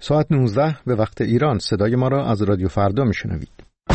ساعت 19 به وقت ایران. صدای ما را از رادیو فردا میشنوید.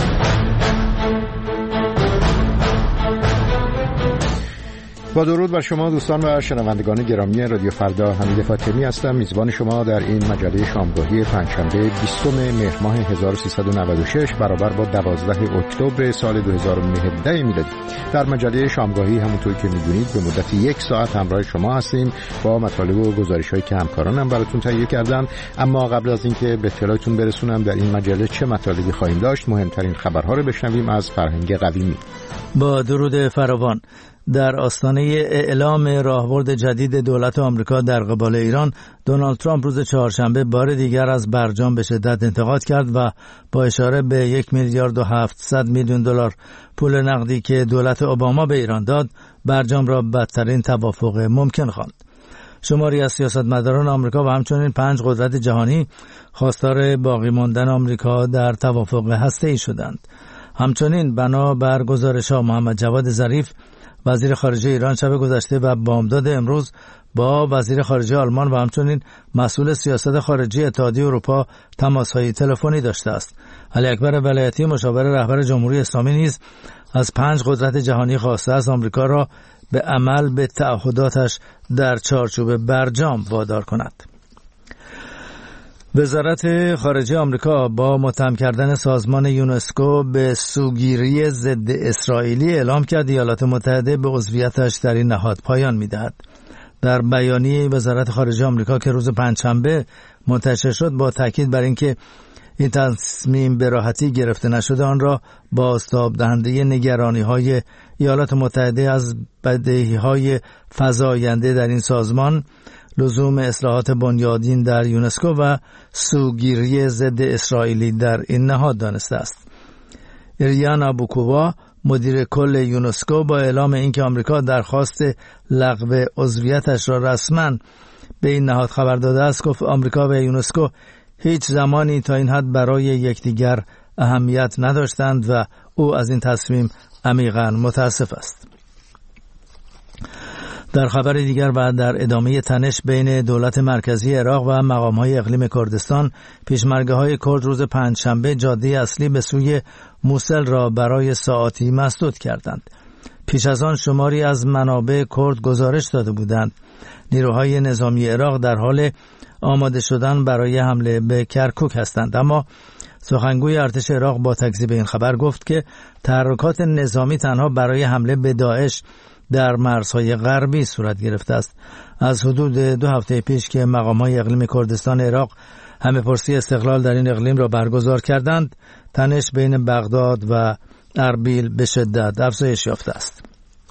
با درود بر شما دوستان و شنوندگان گرامی رادیو فردا، حمید فاطمی هستم، میزبان شما در این مجله شامگاهی پنجشنبه 20 مهر ماه 1396 برابر با 12 اکتبر سال 2017 میلادی. در مجله شامگاهی همونطور که میدونید به مدت 1 ساعت همراه شما هستیم با مطالب و گزارش‌هایی که همکارانم براتون تهیه کردن. اما قبل از اینکه به اطلاعتون برسونم در این مجله چه مطالبی خواهیم داشت، مهمترین خبرها رو بشنویم از فرهنگ قویمی. با درود فراوان، در آستانه اعلام راهبرد جدید دولت آمریکا در قبال ایران، دونالد ترامپ روز چهارشنبه بار دیگر از برجام به شدت انتقاد کرد و با اشاره به 1 میلیارد و 700 میلیون دلار پول نقدی که دولت اوباما به ایران داد، برجام را بدترین توافق ممکن خواند. شماری از سیاستمداران آمریکا و همچنین 5 قدرت جهانی خواستار باقی ماندن آمریکا در توافق هسته‌ای شدند. همچنین بنا بر گزارش‌ها محمد جواد ظریف وزیر خارجه ایران شب گذشته و بامداد امروز با وزیر خارجه آلمان و همچنین مسئول سیاست خارجی اتحادیه اروپا تماس‌های تلفنی داشته است. علی اکبر ولایتی مشاور رهبر جمهوری اسلامی نیز از 5 قدرت جهانی خواسته است آمریکا را به عمل به تعهداتش در چارچوب برجام وادار کند. وزارت خارجه آمریکا با متهم کردن سازمان یونسکو به سوگیری ضد اسرائیلی اعلام کرد ایالات متحده به عضویتش در این نهاد پایان می‌دهد. در بیانیه وزارت خارجه آمریکا که روز پنجشنبه منتشر شد، با تاکید بر اینکه این تصمیم به راحتی گرفته نشده، آن را بازتاب دهنده نگرانی‌های ایالات متحده از بدیهی‌های فزاینده در این سازمان، لزوم اصلاحات بنیادین در یونسکو و سوگیری ضد اسرائیلی در این نهاد دانسته است. ایریانا بوکووا مدیر کل یونسکو با اعلام اینکه آمریکا درخواست لغو عضویتش را رسما به این نهاد خبر داده است، گفت آمریکا و یونسکو هیچ زمانی تا این حد برای یکدیگر اهمیت نداشتند و او از این تصمیم عمیقاً متاسف است. در خبر دیگر و در ادامه تنش بین دولت مرکزی عراق و مقام‌های اقلیم کردستان، پیشمرگه‌های کرد روز پنجشنبه جاده اصلی به سوی موصل را برای ساعاتی مسدود کردند. پیش از آن شماری از منابع کرد گزارش داده بودند نیروهای نظامی عراق در حال آماده شدن برای حمله به کرکوک هستند، اما سخنگوی ارتش عراق با تکذیب این خبر گفت که تحرکات نظامی تنها برای حمله به داعش در مرزهای غربی صورت گرفته است. از حدود 2 هفته پیش که مقام‌های اقلیم کردستان عراق همه پرسی استقلال در این اقلیم را برگزار کردند، تنش بین بغداد و اربیل به شدت افزایش یافته است.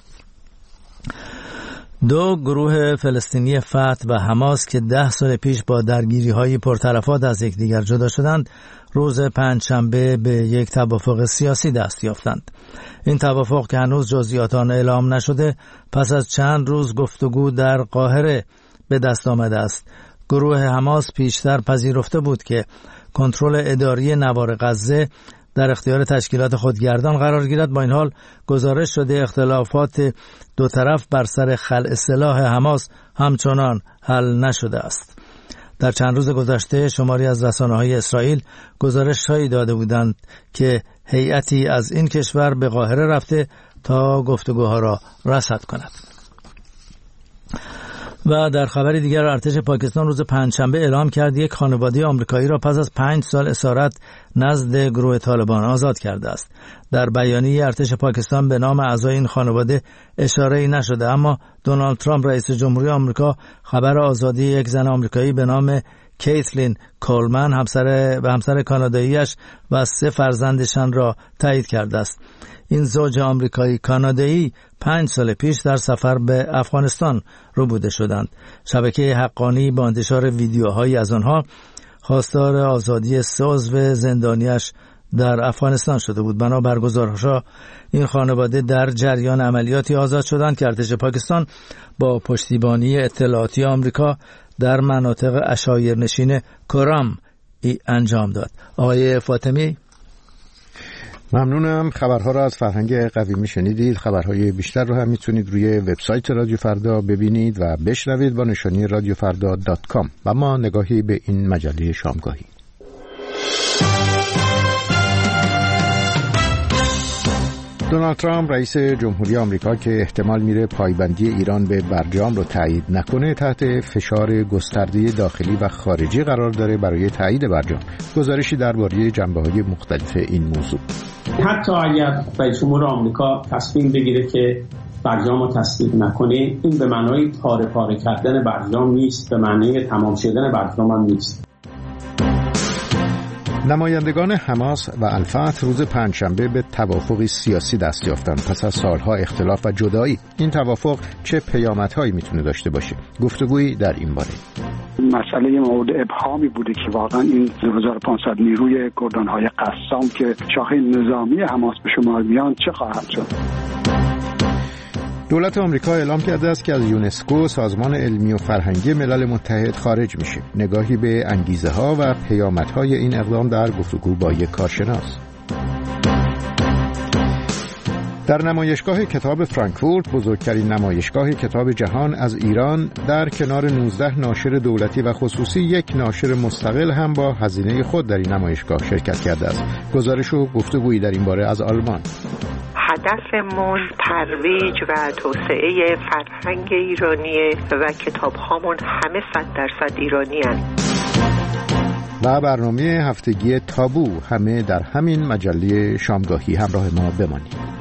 2 گروه فلسطینی فتح و حماس که 10 سال پیش با درگیری‌های پرطرفات از یکدیگر جدا شدند، روز پنجشنبه به یک توافق سیاسی دست یافتند. این توافق که هنوز جزئیات آن اعلام نشده، پس از چند روز گفتگو در قاهره به دست آمده است. گروه حماس پیشتر پذیرفته بود که کنترل اداری نوار غزه در اختیار تشکیلات خودگردان قرار گیرد. با این حال گزارش شده اختلافات دو طرف بر سر خلع سلاح حماس همچنان حل نشده است. در چند روز گذشته شماری از رسانه‌های اسرائیل گزارش‌هایی داده بودند که هیئتی از این کشور به قاهره رفته تا گفتگوها را رصد کند. و در خبر دیگر، ارتش پاکستان روز پنجشنبه اعلام کرد یک خانواده آمریکایی را پس از 5 سال اسارت نزد گروه طالبان آزاد کرده است. در بیانیه ارتش پاکستان به نام اعضای این خانواده اشاره‌ای نشده، اما دونالد ترامپ رئیس جمهوری آمریکا خبر آزادی یک زن آمریکایی به نام کیتلین کولمن همسر کانادایی‌اش و 3 فرزندشان را تایید کرده است. این زوج آمریکایی کانادایی 5 سال پیش در سفر به افغانستان روبوده شدند. شبکه حقانی با انتشار ویدیوهایی از آنها خواستار آزادی 3 عضو زندانیش در افغانستان شده بود. بنابر گزارش‌ها این خانواده در جریان عملیاتی آزاد شدند که ارتش پاکستان با پشتیبانی اطلاعاتی آمریکا در مناطق عشایرنشین کرام انجام داد. آقای فاطمی. ممنونم. خبرها را از فرهنگ قویمی شنیدید. خبرهای بیشتر رو هم میتونید روی وبسایت رادیو فردا ببینید و بشنوید با نشانی radiofarda.com. و ما نگاهی به این مجله شامگاهی. دونالد ترامپ رئیس جمهوری آمریکا که احتمال میره پایبندی ایران به برجام رو تایید نکنه تحت فشار گسترده داخلی و خارجی قرار داره برای تایید برجام. گزارشی درباره جنبه‌های مختلف این موضوع. حتی اگر رئیس جمهور آمریکا تصمیم بگیره که برجام رو تصدیق نکنه، این به معنای پاره پاره کردن برجام نیست، به معنای تمام شدن برجام هم نیست. نمایندگان حماس و الفتح روز پنجشنبه به توافقی سیاسی دست یافتند پس از سالها اختلاف و جدایی. این توافق چه پیامدهایی میتونه داشته باشه؟ گفتگویی در این باره. مسئله مورد ابهامی بوده که واقعا این 2500 نیروی گردانهای قسام که شاخه نظامی حماس به شمار میان چه خواهد شد؟ دولت آمریکا اعلام کرده است که از یونسکو، سازمان علمی و فرهنگی ملل متحد، خارج میشه. نگاهی به انگیزه‌ها و پیامدهای این اقدام در گفتگو با یک کارشناس. در نمایشگاه کتاب فرانکفورت، بزرگترین نمایشگاه کتاب جهان، از ایران در کنار 19 ناشر دولتی و خصوصی یک ناشر مستقل هم با هزینه خود در این نمایشگاه شرکت کرده است. گزارش و گفتگویی در این باره از آلمان. هدفمون ترویج و توسعه فرهنگ ایرانیه و کتاب هامون همه 100% ایرانی هست. و برنامه هفتگی تابو همه در همین مجله شامگاهی. همراه ما بمانید.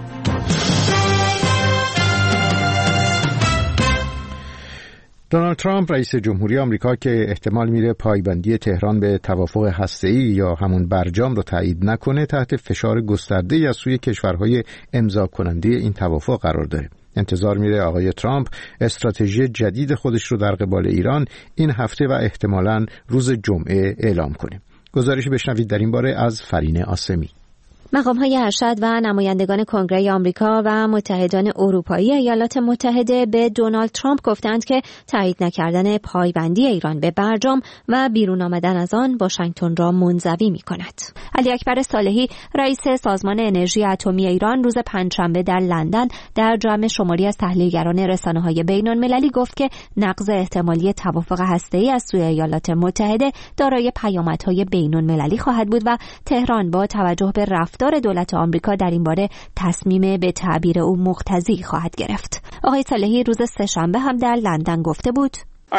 دونالد ترامپ رئیس جمهوری آمریکا که احتمال میره پایبندی تهران به توافق هسته‌ای یا همون برجام رو تایید نکنه تحت فشار گسترده‌ای از سوی کشورهای امضا کننده این توافق قرار داره. انتظار میره آقای ترامپ استراتژی جدید خودش رو در قبال ایران این هفته و احتمالاً روز جمعه اعلام کنه. گزارشی بشنوید در این باره از فرینه آسمی. مقام‌های ارشد و نمایندگان کنگره آمریکا و متحدان اروپایی ایالات متحده به دونالد ترامپ گفتند که تایید نکردن پایبندی ایران به برجام و بیرون آمدن از آن واشنگتن را منزوی می‌کند. علی اکبر صالحی رئیس سازمان انرژی اتمی ایران روز پنجشنبه در لندن در جمع شماری از تحلیلگران رسانه‌های بین‌المللی گفت که نقض احتمالی توافق هسته‌ای از سوی ایالات متحده دارای پیامدهای بین‌المللی خواهد بود و تهران با توجه به رفتار دولت آمریکا در این باره تصمیم به تعبیر او مقتضی خواهد گرفت. آقای صالحی روز سه‌شنبه هم در لندن گفته بود: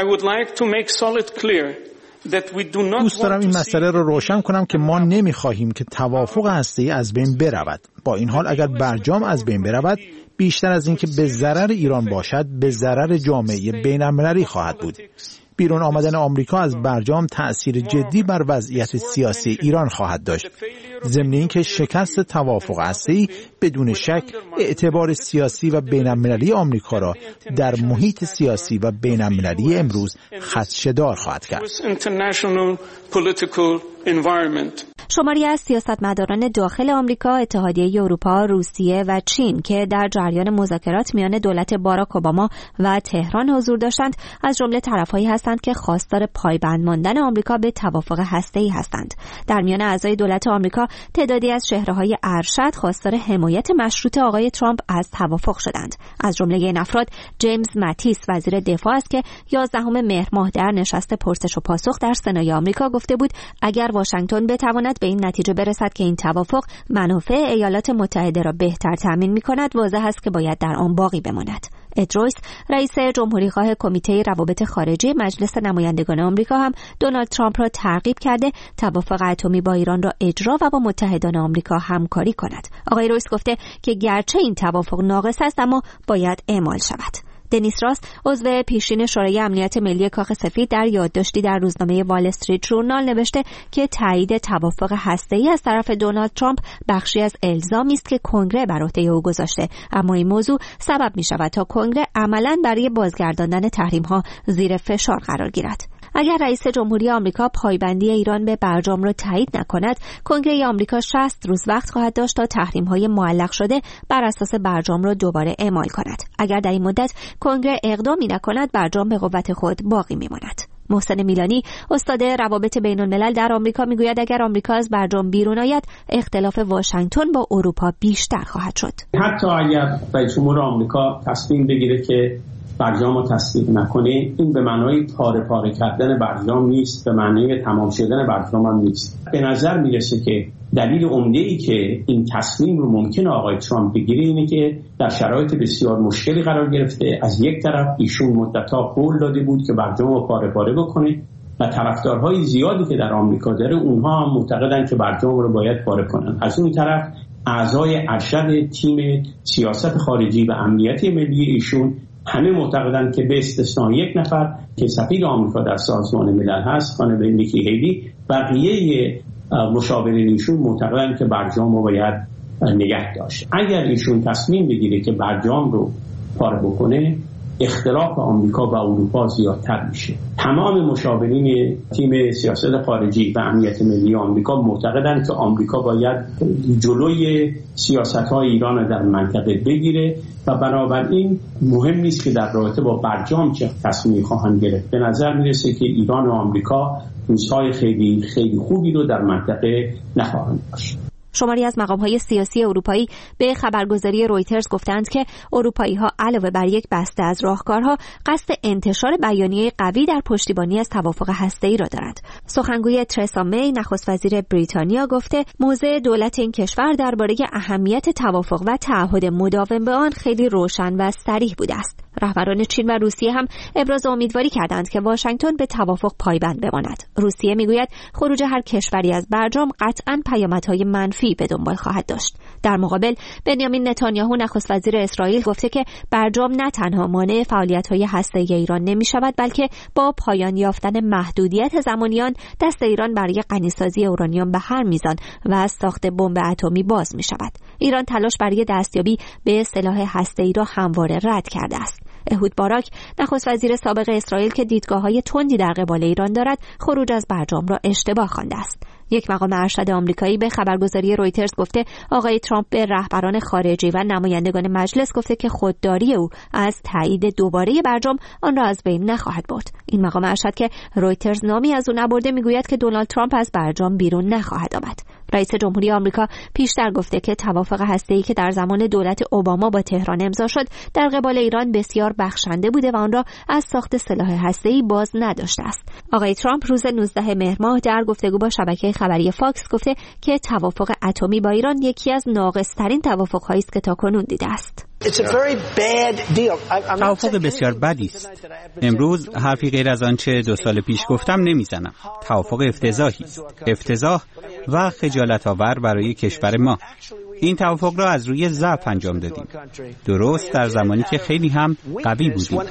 دوست دارم این مسئله را روشن کنم که ما نمی‌خواهیم که توافق هسته‌ای از بین برود. با این حال اگر برجام از بین برود بیشتر از این که به ضرر ایران باشد به ضرر جامعه بین‌المللی خواهد بود. بیرون آمدن آمریکا از برجام تأثیر جدی بر وضعیت سیاسی ایران خواهد داشت. ضمن اینکه شکست توافق هسته‌ای بدون شک اعتبار سیاسی و بین‌المللی آمریکا را در محیط سیاسی و بین‌المللی امروز خدشه‌دار خواهد کرد. شماری از سیاستمداران داخل آمریکا، اتحادیه اروپا، روسیه و چین که در جریان مذاکرات میان دولت باراک اوباما و تهران حضور داشتند، از جمله طرف‌هایی هستند که خواستار پایبند ماندن آمریکا به توافق هسته‌ای هستند. در میان اعضای دولت آمریکا، تعدادی از چهره‌های ارشد خواستار حمایت مشروط آقای ترامپ از توافق شدند. از جمله این افراد جیمز ماتیس وزیر دفاع است که 11 مهر ماه در نشست پرسش و پاسخ در سنای آمریکا گفته بود اگر واشنگتن بتواند به این نتیجه برسد که این توافق منافع ایالات متحده را بهتر تامین می‌کند، واضح است که باید در آن باقی بماند. اد رویس رئیس جمهوری‌خواه کمیته روابط خارجی مجلس نمایندگان آمریکا هم دونالد ترامپ را ترغیب کرده توافق اتمی با ایران را اجرا و با متحدان آمریکا همکاری کند. آقای رویس گفته که گرچه این توافق ناقص است اما باید اعمال شود. دنیس راس عضو پیشین شورای امنیت ملی کاخ سفید در یادداشتی در روزنامه وال استریت ژورنال نوشته که تایید توافق هسته‌ای از طرف دونالد ترامپ بخشی از الزامی است که کنگره بر عهده او گذاشته، اما این موضوع سبب می‌شود تا کنگره عملاً برای بازگرداندن تحریم‌ها زیر فشار قرار گیرد. اگر رئیس جمهوری آمریکا پایبندی ایران به برجام را تایید نکند، کنگره آمریکا 60 روز وقت خواهد داشت تا تحریم‌های معلق شده بر اساس برجام را دوباره اعمال کند. اگر در این مدت کنگره اقدامی نکند، برجام به قوت خود باقی می‌ماند. محسن میلانی استاد روابط بین الملل در آمریکا میگوید اگر آمریکا از برجام بیرون آید اختلاف واشنگتن با اروپا بیشتر خواهد شد. حتی اگر رئیس جمهور آمریکا تصمیم بگیره که برجام رو تصدیق نکنه، این به معنای پاره پاره کردن برجام نیست، به معنای تمام شدن برجام هم نیست. به نظر میرسه که دلیل عمده‌ای که این تصمیم رو ممکنه آقای ترامپ بگیره اینه که در شرایط بسیار مشکلی قرار گرفته. از یک طرف ایشون مدت‌ها قول داده بود که برجام رو پاره پاره بکنه و طرفدارهای زیادی که در آمریکا داره اونها هم معتقدن که برجام رو باید پاره کنن. از اون طرف اعضای ارشد تیم سیاست خارجی و امنیتی ملی ایشون همه معتقدند که به استثنای یک نفر که سفیر آمریکا در سازمان ملل هست، خانم نیکی هیلی، بقیه مشاورین ایشون معتقدند که برجام رو باید نگه داشت. اگر ایشون تصمیم بگیره که برجام رو پاره بکنه، اختلاف آمریکا و اروپا زیادتر میشه. تمام مشاورین تیم سیاست خارجی و امنیت ملی آمریکا معتقدند که آمریکا باید جلوی سیاست‌های ایران در منطقه بگیره و بنابراین مهم نیست که در رابطه با برجام چه تصمیمی خواهند گرفت. به نظر میرسه که ایران و آمریکا روزهای خیلی خیلی خوبی رو در منطقه نخواهند داشت. شماری از مقام‌های سیاسی اروپایی به خبرگزاری رویترز گفتند که اروپایی‌ها علاوه بر یک بسته از راهکارها قصد انتشار بیانیه قوی در پشتیبانی از توافق هسته‌ای را دارند. سخنگوی ترسا می، نخست وزیر بریتانیا، گفته موضع دولت این کشور درباره اهمیت توافق و تعهد مداوم به آن خیلی روشن و صریح بوده است. رهبران چین و روسیه هم ابراز امیدواری کردند که واشنگتن به توافق پایبند بماند. روسیه میگوید خروج هر کشوری از برجام قطعاً پیامدهای منفی به دنبال خواهد داشت. در مقابل بنیامین نتانیاهو نخست وزیر اسرائیل گفته که برجام نه تنها مانع فعالیت‌های هسته‌ای ایران نمی‌شود، بلکه با پایان یافتن محدودیت زمانی آن دست ایران برای غنی‌سازی اورانیوم به هر میزان و از ساخت بمب اتمی باز می‌شود. ایران تلاش برای دستیابی به سلاح هسته‌ای را همواره رد کرده است. اهود باراک نخست وزیر سابق اسرائیل که دیدگاه‌های تندی در قبال ایران دارد، خروج از برجام را اشتباه خوانده است. یک مقام ارشد آمریکایی به خبرگزاری رویترز گفته آقای ترامپ به رهبران خارجی و نمایندگان مجلس گفته که خودداری او از تایید دوباره برجام آن را از بین نخواهد برد. این مقام ارشد که رویترز نامی از او نبرده میگوید که دونالد ترامپ از برجام بیرون نخواهد آمد. رئیس جمهوری آمریکا پیشتر گفته که توافق هسته‌ای که در زمان دولت اوباما با تهران امضا شد در قبال ایران بسیار بخشنده بوده و آن را از ساخت سلاح هسته‌ای باز نداشته است. آقای ترامپ روز 19 مهر ماه در گفتگو با شبکه خبری فاکس گفته که توافق اتمی با ایران یکی از ناقص‌ترین توافق‌هایی است که تاکنون دیده است. توافق بسیار بدی است. امروز حرفی غیر از آنچه 2 سال پیش گفتم نمیزنم. توافق افتضاحی است. افتضاح و خجالت آور برای کشور ما. این توافق را از روی ضعف انجام دادیم. درست در زمانی که خیلی هم قوی بودیم.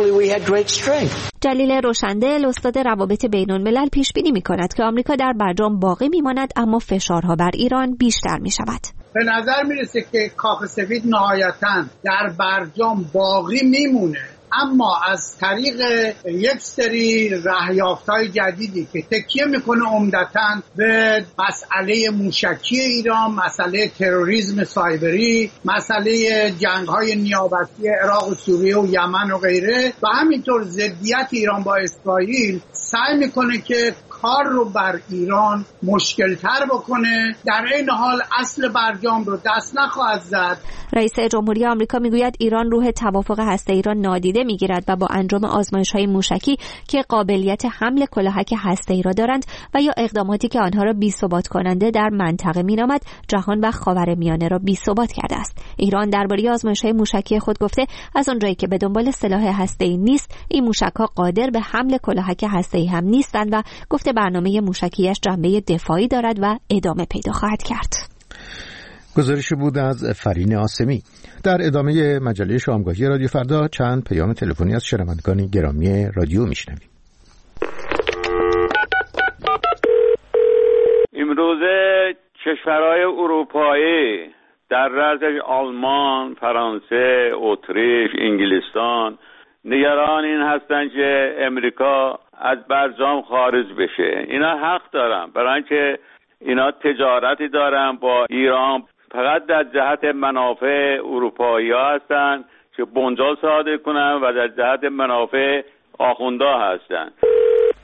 جلیل روشندل استاد روابط بین الملل پیش بینی می‌کند که آمریکا در برجام باقی می‌ماند اما فشارها بر ایران بیشتر می‌شود. به نظر میرسه که کاخ سفید نهایتاً در برجام باقی میمونه، اما از طریق یک سری رهیافت‌های جدیدی که تکیه میکنه عمدتاً به مسئله موشکی ایران، مسئله تروریسم سایبری، مسئله جنگ‌های نیابتی عراق و سوریه و یمن و غیره و همینطور ضدیت ایران با اسرائیل سعی میکنه که کار رو بر ایران مشکل‌تر بکنه، در این حال اصل برجام رو دست نخواهد زد. رئیس جمهوری آمریکا میگوید ایران روح توافق هسته‌ای را نادیده میگیرد و با انجام آزمایش‌های موشکی که قابلیت حمل کلاهک هسته‌ای را دارند و یا اقداماتی که آنها را بی‌ثبات کننده در منطقه مینامد، جهان و خاورمیانه را بی‌ثبات کرده است. ایران درباره آزمایش‌های موشکی خود گفته از آنجایی که به دنبال سلاح هسته‌ای نیست، این موشک‌ها قادر به حمل کلاهک هسته‌ای هم نیستند و گفته برنامه موشکیش جنبه دفاعی دارد و ادامه پیدا خواهد کرد. گزارشی بود از فرین آسمی. در ادامه مجله شامگاهی رادیو فردا چند پیام تلفنی از شنوندگان گرامی رادیو میشنویم. امروزه کشورهای اروپایی در رأسش آلمان، فرانسه، اتریش، انگلستان نگران این هستند که امریکا از برجام خارج بشه. اینا حق دارن، برای اینکه اینا تجارتی دارن با ایران، فقط در جهت منافع اروپایی ها هستن که بنجل صادر کنن و در جهت منافع آخوندا هستن.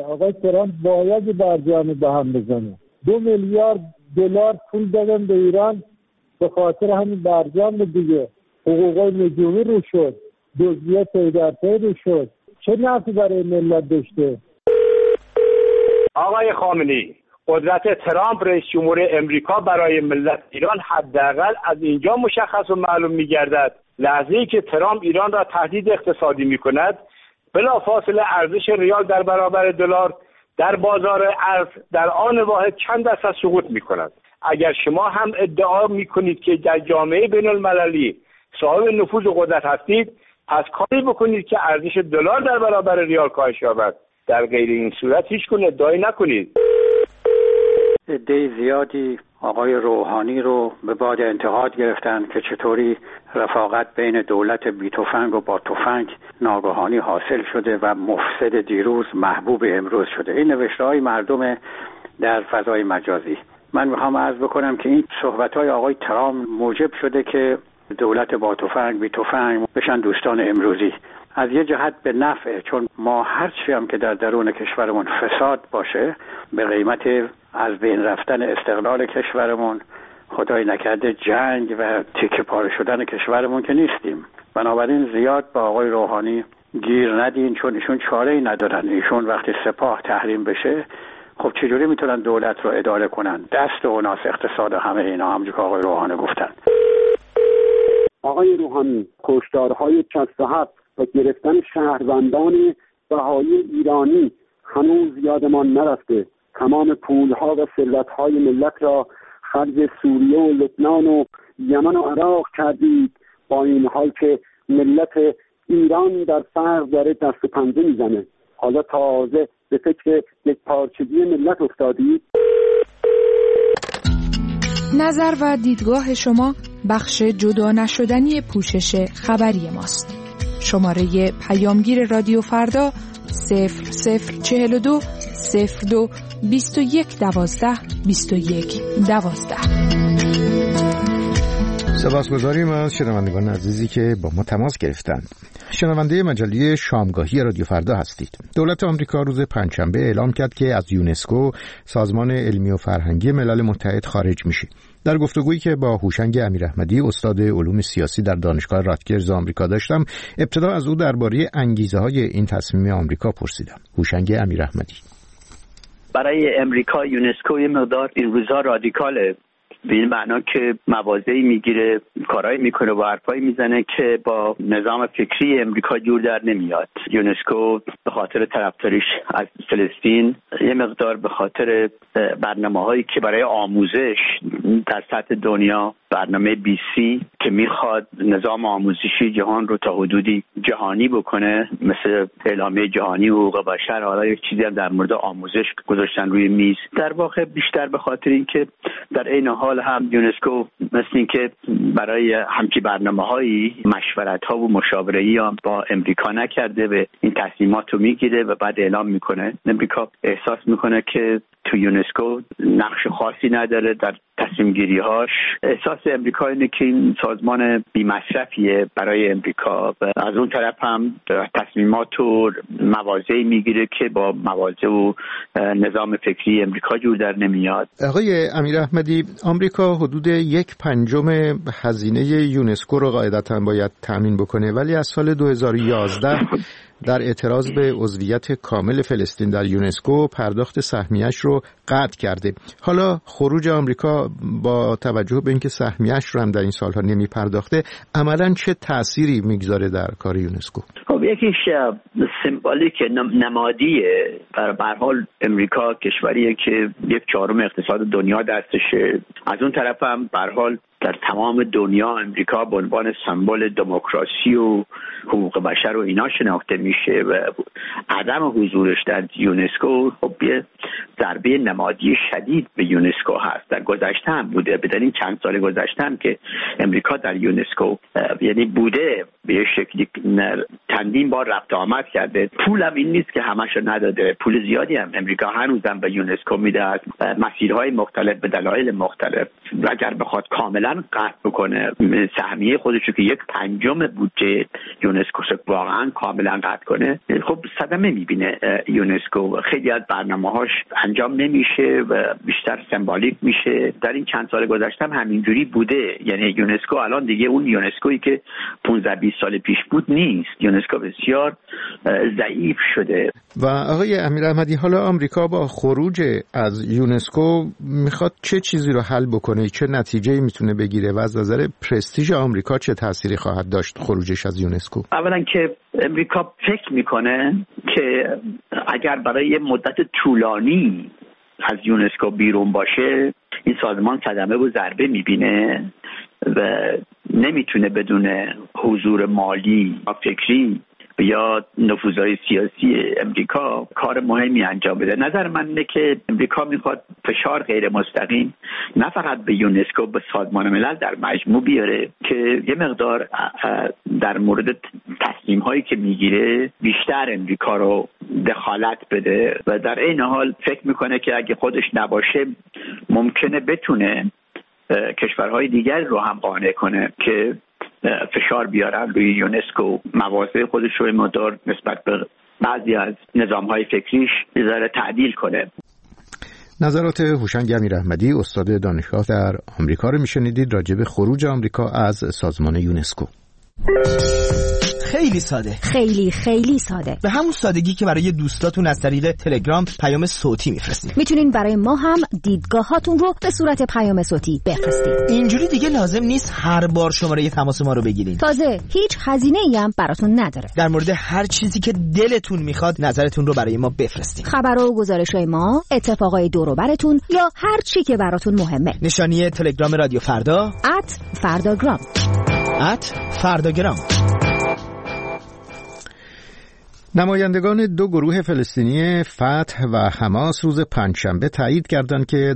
آقای ترامپ باید برجام به هم بزنه. 2 میلیارد دلار پول دادن به ایران به خاطر همین برجام دیگه. حقوقای نجومی رو شد، جزئیات پیدرپی رو شد. چه نفعی برای ملت داشته؟ آقای خامنه‌ای، قدرت ترامپ رئیس جمهور امریکا برای ملت ایران حداقل از اینجا مشخص و معلوم می‌گردد لحظه‌ای که ترامپ ایران را تهدید اقتصادی می‌کند، بلافاصله ارزش ریال در برابر دلار در بازار ارز در آن واحد چند درصد سقوط می‌کند. اگر شما هم ادعا می‌کنید که در جامعه بین‌المللی صاحب نفوذ و قدرت هستید، پس کاری بکنید که ارزش دلار در برابر ریال کاهش یابد. در غیر این صورت هیچگونه ادعایی نکنید. عده زیادی آقای روحانی رو به باد انتقاد گرفتن که چطوری رفاقت بین دولت بی تفنگ و با تفنگ ناگهانی حاصل شده و مفسد دیروز محبوب امروز شده. این نوشته‌های مردم در فضای مجازی. من میخوام عرض بکنم که این صحبت‌های آقای ترامپ موجب شده که دولت با تفنگ بی تفنگ بشن دوستان امروزی. از یه جهت به نفعه، چون ما هر چی هم که در درون کشورمون فساد باشه به قیمت از بین رفتن استقلال کشورمون، خدای نکرده جنگ و تیکه پاره شدن کشورمون که نیستیم. بنابراین زیاد با آقای روحانی گیر ندین، چون ایشون چاره‌ای ندارن. ایشون وقتی سپاه تحریم بشه، خب چجوری میتونن دولت رو اداره کنن؟ دست و ناس اقتصاد و همه اینا، همونجور که آقای روحانی گفتن. آقای روحانی، کشتارهای 67 و گرفتن شهروندان بهایی ایرانی هنوز یادمان نرفته. تمام پولها و ثروتهای ملت را خرج سوریه و لبنان و یمن و عراق کردید، با این حال که ملت ایران در فقر داره دست و پنجه میزنه. حالا تازه به فکر یک پارچگی ملت افتادید. نظر و دیدگاه شما بخش جدا نشدنی پوشش خبری ماست. شماره پیامگیر رادیو فردا 0042 02 21 12 21 12. سپاسگزاریم از شنوندگان عزیزی که با ما تماس گرفتند. شنونده مجله شامگاهی رادیو فردا هستید. دولت آمریکا روز پنجشنبه اعلام کرد که از یونسکو، سازمان علمی و فرهنگی ملل متحد، خارج میشه. در گفتگویی که با هوشنگ امیراحمدی، استاد علوم سیاسی در دانشگاه راتگرز آمریکا داشتم، ابتدا از او درباره انگیزه‌های این تصمیم آمریکا پرسیدم. هوشنگ امیراحمدی: برای امریکا یونسکو یه مقدار این روزها رادیکاله، به این معنا که مواضعی میگیره، کارهایی میکنه و حرفایی میزنه که با نظام فکری امریکا جور در نمیاد. یونسکو به خاطر طرفداریش از فلسطین، یه مقدار به خاطر برنامه‌هایی که برای آموزش در سطح دنیا، برنامه BC که میخواد نظام آموزشی جهان رو تا حدودی جهانی بکنه، مثل اعلامیه جهانی حقوق بشر، حالا یک چیزی هم در مورد آموزش گذاشتن روی میز. در واقع بیشتر به خاطر اینکه در این حال هم یونسکو مثل اینکه برای همچین برنامه‌هایی مشورت‌ها و مشاوره‌ای با امریکا نکرده و این تصمیمات رو میگیره و بعد اعلام میکنه. امریکا احساس میکنه که تو یونسکو نقش خاصی نداره در تصمیم گیری‌هاش. احساس امریکا اینه که این سازمان بی‌مصرفیه برای امریکا و از اون طرف هم تصمیمات و مواضعی میگیره که با مواضع و نظام فکری امریکا جور در نمیاد. آقای امیراحمدی، آمریکا حدود 1/5 هزینه یونسکو رو قاعدتاً باید تامین بکنه، ولی از سال 2011 در اعتراض به عضویت کامل فلسطین در یونسکو پرداخت سهمیه‌اش رو قطع کرده. حالا خروج آمریکا با توجه به اینکه سهمیه‌اش رو هم در این سالها نمی پرداخته، عملاً چه تأثیری میگذاره در کار یونسکو؟ خب یکیش سمبولیک نمادیه. به هر حال امریکا کشوریه که 1/4 اقتصاد دنیا دستشه. از اون طرف هم به هر حال در تمام دنیا امریکا به عنوان سمبل دموکراسی و حقوق بشر و اینا شناخته میشه و عدم حضورش در یونسکو خب یه ضربه نمادی شدید به یونسکو هست. در گذشته هم بوده، بدانید چند سال گذشته هم که امریکا در یونسکو یعنی بوده، به یه شکلی چندین بار رفت آمد کرده. پول هم این نیست که همشو نداده، پول زیادی هم امریکا هنوزم به یونسکو میده از مسیرهای مختلف به دلایل مختلف. اگر بخواد کاملا کاملا قطع بکنه سهمیه خودش رو که 1/5 بودجه یونسکو واقعا کاملا قطع کنه، خب صدمه میبینه یونسکو. خیلی از برنامه‌هاش انجام نمیشه و بیشتر سمبولیک میشه. در این چند سال گذشته هم همینجوری بوده. یعنی یونسکو الان دیگه اون یونسکویی که 15-20 سال پیش بود نیست. یونسکو بسیار ضعیف شده. و آقای امیراحمدی، حالا آمریکا با خروج از یونسکو میخواد چه چیزی رو حل بکنه؟ چه نتیجه‌ای میتونه بگیره و از نظر پرستیژ آمریکا چه تأثیری خواهد داشت خروجش از یونسکو؟ اولا که امریکا فکر میکنه که اگر برای مدت طولانی از یونسکو بیرون باشه این سازمان صدمه و ضربه میبینه و نمیتونه بدون حضور مالی و فکری یا نفوذهای سیاسی امریکا کار مهمی انجام بده. نظر من اینه که امریکا میخواد فشار غیر مستقیم نه فقط به یونسکو، به سازمان ملل در مجموع بیاره که یه مقدار در مورد تصمیم هایی که میگیره بیشتر امریکا رو دخالت بده و در این حال فکر میکنه که اگه خودش نباشه ممکنه بتونه کشورهای دیگر رو هم قانع کنه که فشار بیارن روی یونسکو، مواضع خودش رو مدار نسبت به بعضی از نظام‌های فکریش بذاره تعدیل کنه. نظرات هوشنگ امیراحمدی استاد دانشگاه در آمریکا رو میشنیدید راجع به خروج آمریکا از سازمان یونسکو. خیلی ساده، خیلی ساده، به همون سادگی که برای دوستاتون از طریق تلگرام پیام صوتی میفرستید. میتونین برای ما هم دیدگاهاتون رو به صورت پیام صوتی بفرستید. اینجوری دیگه لازم نیست هر بار شماره تماس ما رو بگیرین. تازه هیچ هزینه‌ای هم براتون نداره. در مورد هر چیزی که دلتون میخواد نظرتون رو برای ما بفرستید. خبر و گزارش‌های ما، اتفاقای دور و براتون یا هر چی که براتون مهمه. نشانی تلگرام رادیو فردا @فرداگرام. @فرداگرام. نمایندگان دو گروه فلسطینی فتح و حماس روز پنجشنبه تایید کردند که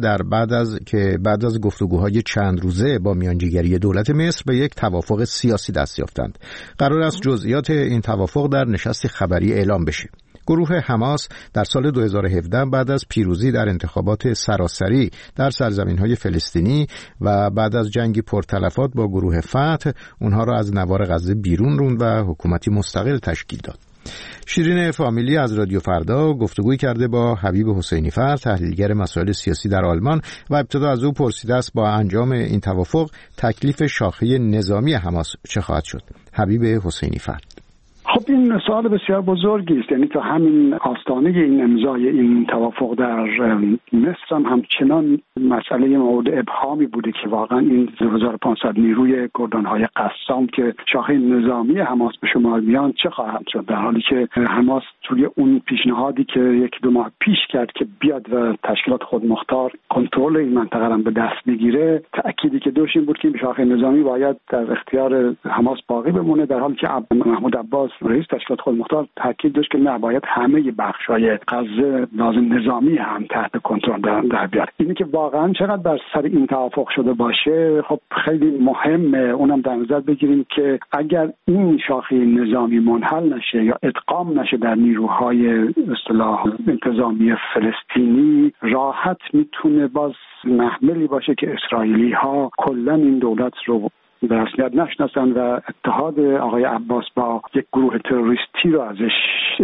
بعد از گفتگوهای چند روزه با میانجیگری دولت مصر به یک توافق سیاسی دست یافتند. قرار است جزئیات این توافق در نشست خبری اعلام بشه. گروه حماس در سال 2017 بعد از پیروزی در انتخابات سراسری در سرزمین‌های فلسطینی و بعد از جنگی پرتلفات با گروه فتح اونها را از نوار غزه بیرون روند و حکومتی مستقل تشکیل داد. شیرین فامیلی از رادیو فردا گفتگوی کرده با حبیب حسینی فر، تحلیلگر مسائل سیاسی در آلمان، و ابتدا از او پرسیده است با انجام این توافق تکلیف شاخه نظامی حماس چه خواهد شد. حبیب حسینی فر: خب این سوال بسیار بزرگی است. یعنی تا همین آستانه این امضای این توافق در مصر هم همچنان مسئله مورد ابهامی بوده که واقعا این 2500 نیروی گردانهای قسام که شاخه نظامی حماس به شمار میان چه خواهد شد، در حالی که حماس توی اون پیشنهادی که 1-2 ماه پیش کرد که بیاد و تشکیلات خودمختار کنترل این منطقه را به دست بگیره، تأکیدی که داشت این بود که شاخه نظامی باید در اختیار حماس باقی بمونه، در حالی که محمود عباس رئیس تشکیلات خودمختار تاکید داشت که نباید همه بخش‌های غزه لازم نظامی هم تحت کنترل در بیاد. اینی که واقعا چقدر بر سر این توافق شده باشه خب خیلی مهمه. اونم در نظر بگیریم که اگر این شاخه نظامی منحل نشه یا ادغام نشه در نیروهای اصطلاح انتظامی فلسطینی، راحت میتونه باز محملی باشه که اسرائیلی‌ها کلا این دولت رو به رسمیت نشناسن و اتحاد آقای عباس با یک گروه تروریستی رو ازش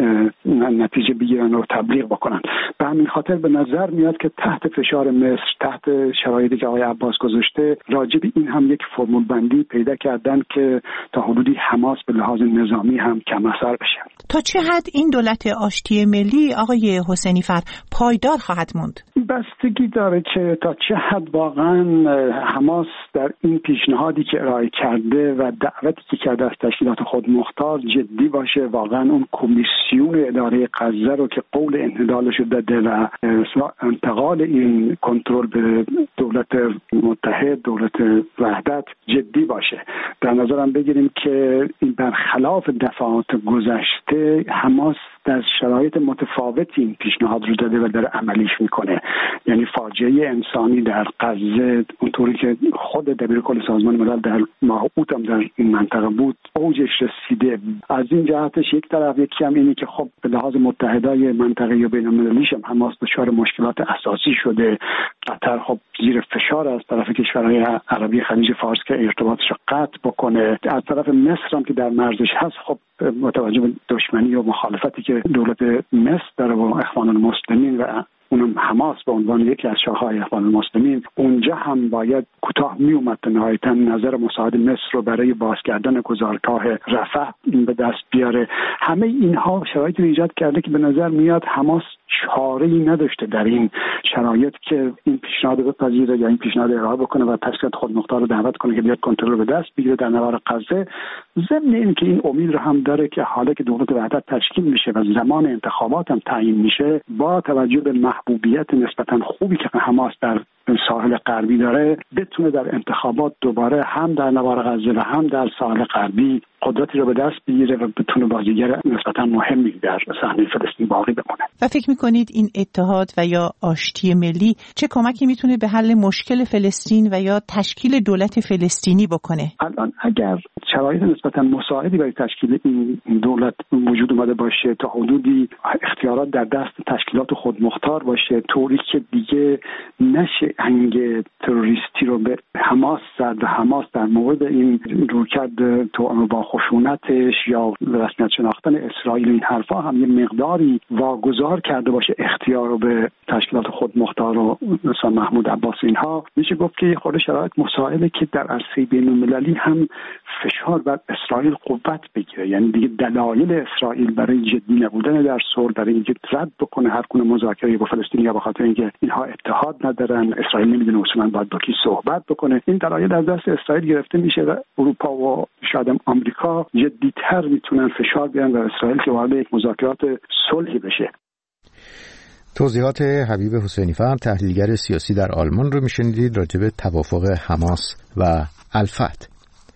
نتیجه بگیرن و تبلیغ بکنن. به همین خاطر به نظر میاد که تحت فشار مصر، تحت شرایطی که آقای عباس گذاشته، راجع به این هم یک فرمول بندی پیدا کردن که تا حدودی حماس به لحاظ نظامی هم کم اثر بشه. تا چه حد این دولت آشتی ملی آقای حسینی فر پایدار خواهد موند؟ بستگی داره که تا چه حد واقعا حماس در این پیشنهادی که ارائه کرده و دعوتی که کرده از تشکیلات خودمختار جدی باشه، واقعا اون کمیسیون اداره غزه رو که قول انحلالش داده و انتقال این کنترل به دولت متحد، دولت وحدت جدی باشه. در نظرم بگیریم که این برخلاف دفعات گذشته حماس در شرایط متفاوتی این پیشنهاد رو داده و داره عملیش میکنه. یعنی فاجعه انسانی در غزه اونطوری که خود دبیرکل سازمان ملل در ماه اوت هم در این منطقه بود اوجش رسیده. از این جهتش یک طرف، یکی هم اینی که خب به لحاظ متحدای منطقه یا بین المللیش هم حماس دچار مشکلات اساسی شده قطر خب زیر فشار از طرف کشورهای عربی خلیج فارس که ارتباطش قطع بکنه. از طرف مصر هم که در مرزش هست، خب متوجه به دشمنی و مخالفتی که دولت مصر داره با اخوان المسلمین و اونم حماس به عنوان یکی از شاخه‌های اخوان المسلمین، اونجا هم باید کوتاه می اومد تا نهایتا نظر مساعد مصر رو برای باز کردن گذارگاه رفح به دست بیاره. همه اینها شرایطی ایجاد کرده که به نظر میاد حماس چاره‌ای نداشته در این شرایط که این پیشنهاد بپذیره یا این پیشنهاد ارائه بکنه و تشکیلات خودمختار رو دعوت کنه که بیاد کنترل رو به دست بگیره در نوار غزه. ضمن این که این امید رو هم داره که حالا که دولت وحدت تشکیل میشه و زمان انتخابات هم تعیین میشه، با توجه به محبوبیت نسبتا خوبی که حماس در ساحل غربی داره، بتونه در انتخابات دوباره هم در نوار غزه و هم در ساحل غربی قدرتی رو به دست بگیره و بتونه بازیگر نسبتا مهمی در صحنه فلسطین باقی بمونه. و فکر می‌کنید این اتحاد و یا آشتی ملی چه کمکی میتونه به حل مشکل فلسطین و یا تشکیل دولت فلسطینی بکنه؟ الان اگر شرایط نسبتا مساعدی برای تشکیل این دولت وجود اومده باشه، تا حدودی اختیارات در دست تشکیلات خودمختار باشه، طوری که دیگه نشه انگ تروریستی رو به حماس زد و حماس در مورد این رویکرد تو با خشونتش یا رسمیت شناختن اسرائیل این حرفا هم یه مقداری واگذار کرده باشه اختیار رو به تشکیلات خودمختار و مثلا محمود عباس، اینها میشه گفت که یه خورده شرایط مساعده که در عرصه بین‌المللی هم فشار بر اسرائیل قوت بگیره. یعنی دیگه دلایل اسرائیل برای جدی نبودن در صلح، برای اینکه رد بکنه هر گونه مذاکره با فلسطینیا به خاطر اینکه اینها اتحاد ندارن، اسرائیل نمیدونه اصولا باید با کی صحبت بکنه، این دلایل از دست اسرائیل گرفته میشه و اروپا و شاید آمریکا جدی‌تر میتونن فشار بیارن بر اسرائیل که وارد یک مذاکرات صلحی بشه. توضیحات حبیب حسینی فر، تحلیلگر سیاسی در آلمان رو میشنیدید راجع به توافق حماس و الفتح.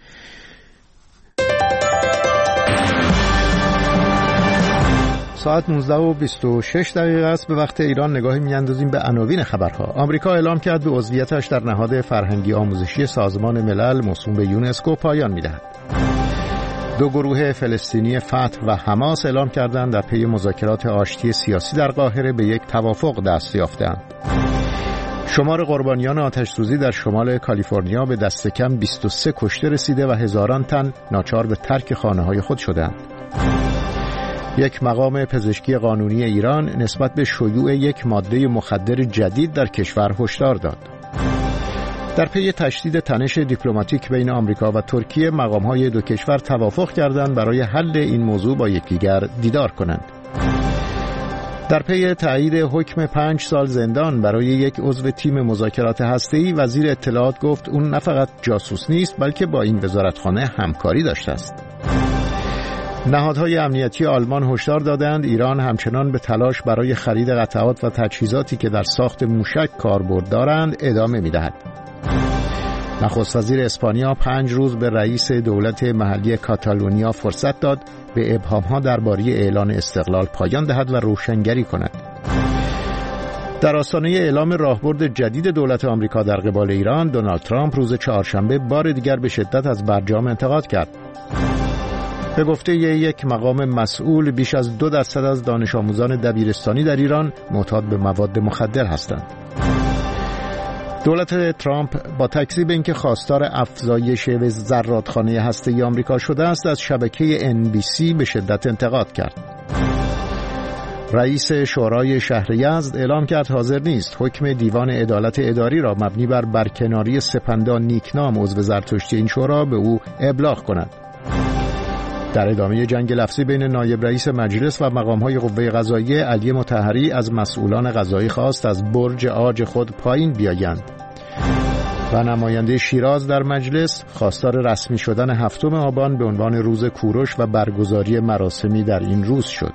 ساعت 19:26 است. به وقت ایران نگاهی می‌اندازیم به عناوین خبرها. آمریکا اعلام کرد به عضویتش در نهاد فرهنگی آموزشی سازمان ملل موسوم به یونسکو پایان می‌دهد. دو گروه فلسطینی فتح و حماس اعلام کردند در پی مذاکرات آشتی سیاسی در قاهره به یک توافق دست یافتند. شمار قربانیان آتش‌سوزی در شمال کالیفرنیا به دست کم 23 کشته رسیده و هزاران تن ناچار به ترک خانه‌های خود شدند. یک مقام پزشکی قانونی ایران نسبت به شیوع یک ماده مخدر جدید در کشور هشدار داد. در پی تشدید تنش دیپلماتیک بین آمریکا و ترکیه، مقام‌های دو کشور توافق کردند برای حل این موضوع با یکدیگر دیدار کنند. در پی تایید حکم 5 سال زندان برای یک عضو تیم مذاکرات هسته‌ای، وزیر اطلاعات گفت اون نه فقط جاسوس نیست بلکه با این وزارتخانه همکاری داشته است. نهادهای امنیتی آلمان هشدار دادند ایران همچنان به تلاش برای خرید قطعات و تجهیزاتی که در ساخت موشک کاربرد دارند ادامه می‌دهد. نخست وزیر اسپانیا 5 روز به رئیس دولت محلی کاتالونیا فرصت داد به ابهام‌ها درباره اعلان استقلال پایان دهد و روشنگری کند. در آستانه اعلام راهبرد جدید دولت آمریکا در قبال ایران، دونالد ترامپ روز چهارشنبه بار دیگر به شدت از برجام انتقاد کرد. به گفته یک مقام مسئول، بیش از 2% از دانش آموزان دبیرستانی در ایران معتاد به مواد مخدر هستند. دولت ترامپ با تکذیب اینکه خواستار افزایش زرادخانه هسته‌ای آمریکا شده است، از شبکه NBC به شدت انتقاد کرد. رئیس شورای شهر یزد اعلام کرد حاضر نیست حکم دیوان عدالت اداری را مبنی بر برکناری سپندان نیکنام عضو زرتشتی این شورا به او ابلاغ کند. در ادامه جنگ لفظی بین نایب رئیس مجلس و مقام‌های قوه قضاییه، علی مطهری از مسئولان قضایی خواست از برج عاج خود پایین بیایند و نماینده شیراز در مجلس خواستار رسمی شدن 7 آبان به عنوان روز کوروش و برگزاری مراسمی در این روز شد.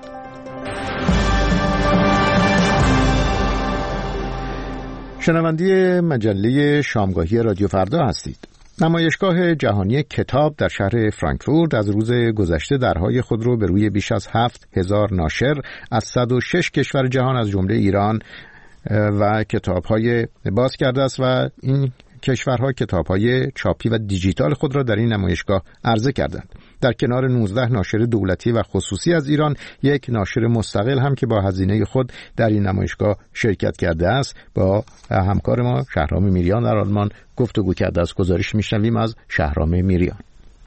شنونده مجله شامگاهی رادیو فردا هستید. نمایشگاه جهانی کتاب در شهر فرانکفورت از روز گذشته درهای خود رو به روی بیش از 7000 ناشر از 106 کشور جهان از جمله ایران و کتاب‌های باز کرده است و این کشورها کتاب‌های چاپی و دیجیتال خود را در این نمایشگاه عرضه کردند. در کنار 19 ناشر دولتی و خصوصی از ایران، یک ناشر مستقل هم که با هزینه خود در این نمایشگاه شرکت کرده است با همکار ما شهرام میریان در آلمان گفتگو کرده. از گزارش میشنویم از شهرام میریان.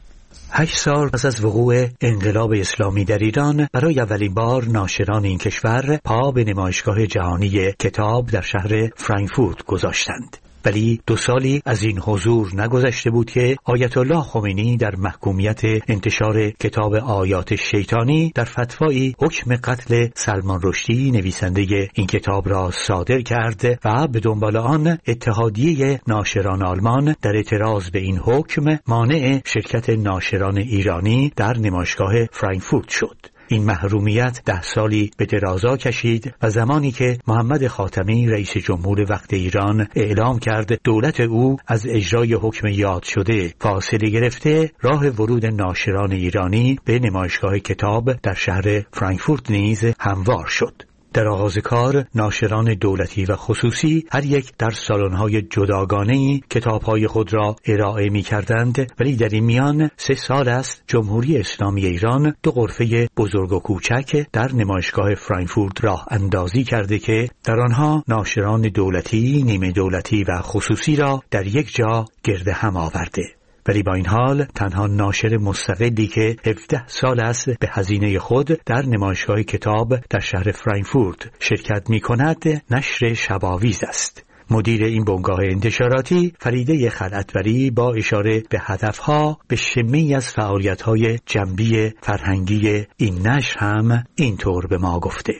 8 سال پس از وقوع انقلاب اسلامی در ایران، برای اولین بار ناشران این کشور پا به نمایشگاه جهانی کتاب در شهر فرانکفورت گذاشتند. ولی 2 سالی از این حضور نگذشته بود که آیت الله خمینی در محکومیت انتشار کتاب آیات شیطانی در فتوایی حکم قتل سلمان رشدی نویسنده این کتاب را صادر کرد و به دنبال آن اتحادیه ناشران آلمان در اعتراض به این حکم مانع شرکت ناشران ایرانی در نمایشگاه فرانکفورت شد. این محرومیت 10 سالی به درازا کشید و زمانی که محمد خاتمی رئیس جمهور وقت ایران اعلام کرد دولت او از اجرای حکم یاد شده فاصله گرفته، راه ورود ناشران ایرانی به نمایشگاه کتاب در شهر فرانکفورت نیز هموار شد. در آغاز کار ناشران دولتی و خصوصی هر یک در سالن‌های جداگانه‌ای کتاب‌های خود را ارائه می‌کردند، ولی در این میان 3 سال است جمهوری اسلامی ایران 2 غرفه بزرگ و کوچک در نمایشگاه فرانکفورت راه اندازی کرده که در آنها ناشران دولتی، نیمه دولتی و خصوصی را در یک جا گرد هم آورده. ولی با این حال تنها ناشر مستقلی که 17 سال است به هزینه خود در نمایشگاه کتاب در شهر فرانکفورت شرکت می کند نشر شباویز است. مدیر این بنگاه انتشاراتی فریده خلعتوری با اشاره به هدفها به شمه‌ای از فعالیت‌های جنبی فرهنگی این نشر هم اینطور به ما گفته: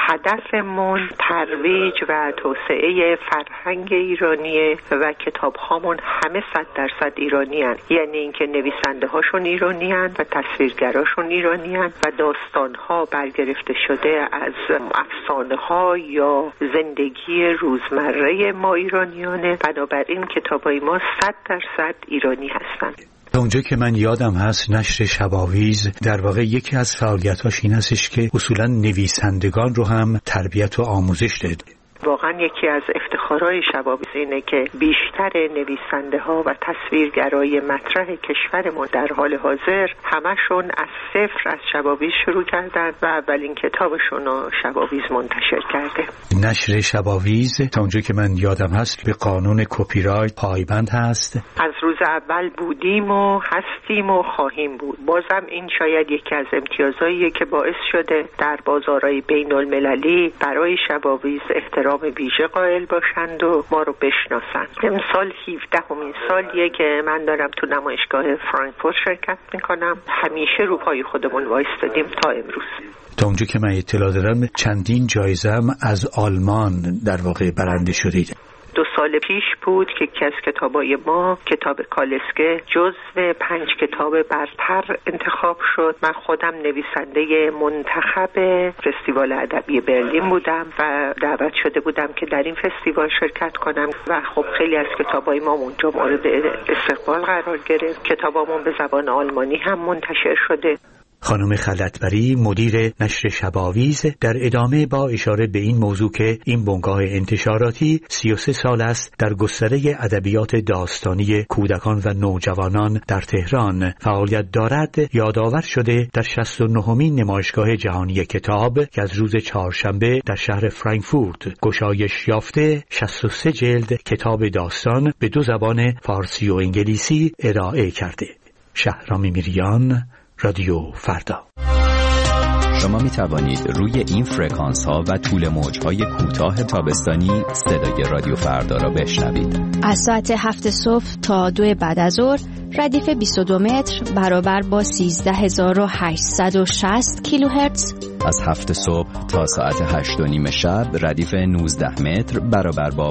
هدفمون ترویج و توسعه فرهنگ ایرانیه و کتاب‌هامون همه 100% ایرانی‌اند. یعنی اینکه نویسنده هاشون ایرانی‌اند و تصویرگراشون ایرانی‌اند و داستان‌ها برگرفته شده از افسانه‌ها یا زندگی روزمره ما ایرانیانه. بنابراین کتاب‌های ما 100% ایرانی هستند. اونجا که من یادم هست نشر شباویز در واقع یکی از فعالیتاش این هستش که اصولا نویسندگان رو هم تربیت و آموزش داد. واقعا یکی از افتخارهای شباویز اینه که بیشتر نویسنده ها و تصویرگرای مطرح کشورمون در حال حاضر همشون از صفر از شباویز شروع کردن و اولین کتابشون رو شباویز منتشر کرده. نشر شباویز تا اونجا که من یادم هست به قانون کپی رایت پایبند هست. از روز اول بودیم و هستیم و خواهیم بود. بازم این شاید یکی از امتیازهاییه که باعث شده در بازارهای بین المللی برای شباویز احترام ویژه قائل باشند و ما رو بشناسند. امسال 17مین سالیه که من دارم تو نمایشگاه فرانکفورت شرکت میکنم. همیشه رو پای خودمون وایستادیم تا امروز. تا اونجا که من اطلاع دارم چندین جایزه هم از آلمان در واقع برنده شدید. 2 سال پیش بود که یکی از کتابای ما، کتاب کالسکه، جزو 5 کتاب برتر انتخاب شد. من خودم نویسنده منتخب فستیوال ادبی برلین بودم و دعوت شده بودم که در این فستیوال شرکت کنم و خب خیلی از کتابای ما اونجا مورد استقبال قرار گرفت. کتابامون به زبان آلمانی هم منتشر شده. خانم خلعتوری مدیر نشر شباویز در ادامه با اشاره به این موضوع که این بنگاه انتشاراتی 33 سال است در گستره ادبیات داستانی کودکان و نوجوانان در تهران فعالیت دارد، یادآور شده در 69مین نمایشگاه جهانی کتاب که از روز چهارشنبه در شهر فرانکفورت گشایش یافته 63 جلد کتاب داستان به 2 زبان فارسی و انگلیسی ارائه کرده. شهرام میریان، رادیو فردا. شما می توانید روی این فرکانس ها و طول موج های کوتاه تابستانی صدای رادیو فردا را بشنوید. از ساعت 7 صبح تا 2 بعد از ظهر ردیف 22 متر برابر با 13860 کیلوهرتز. از 7 صبح تا ساعت 8:30 شب ردیف 19 متر برابر با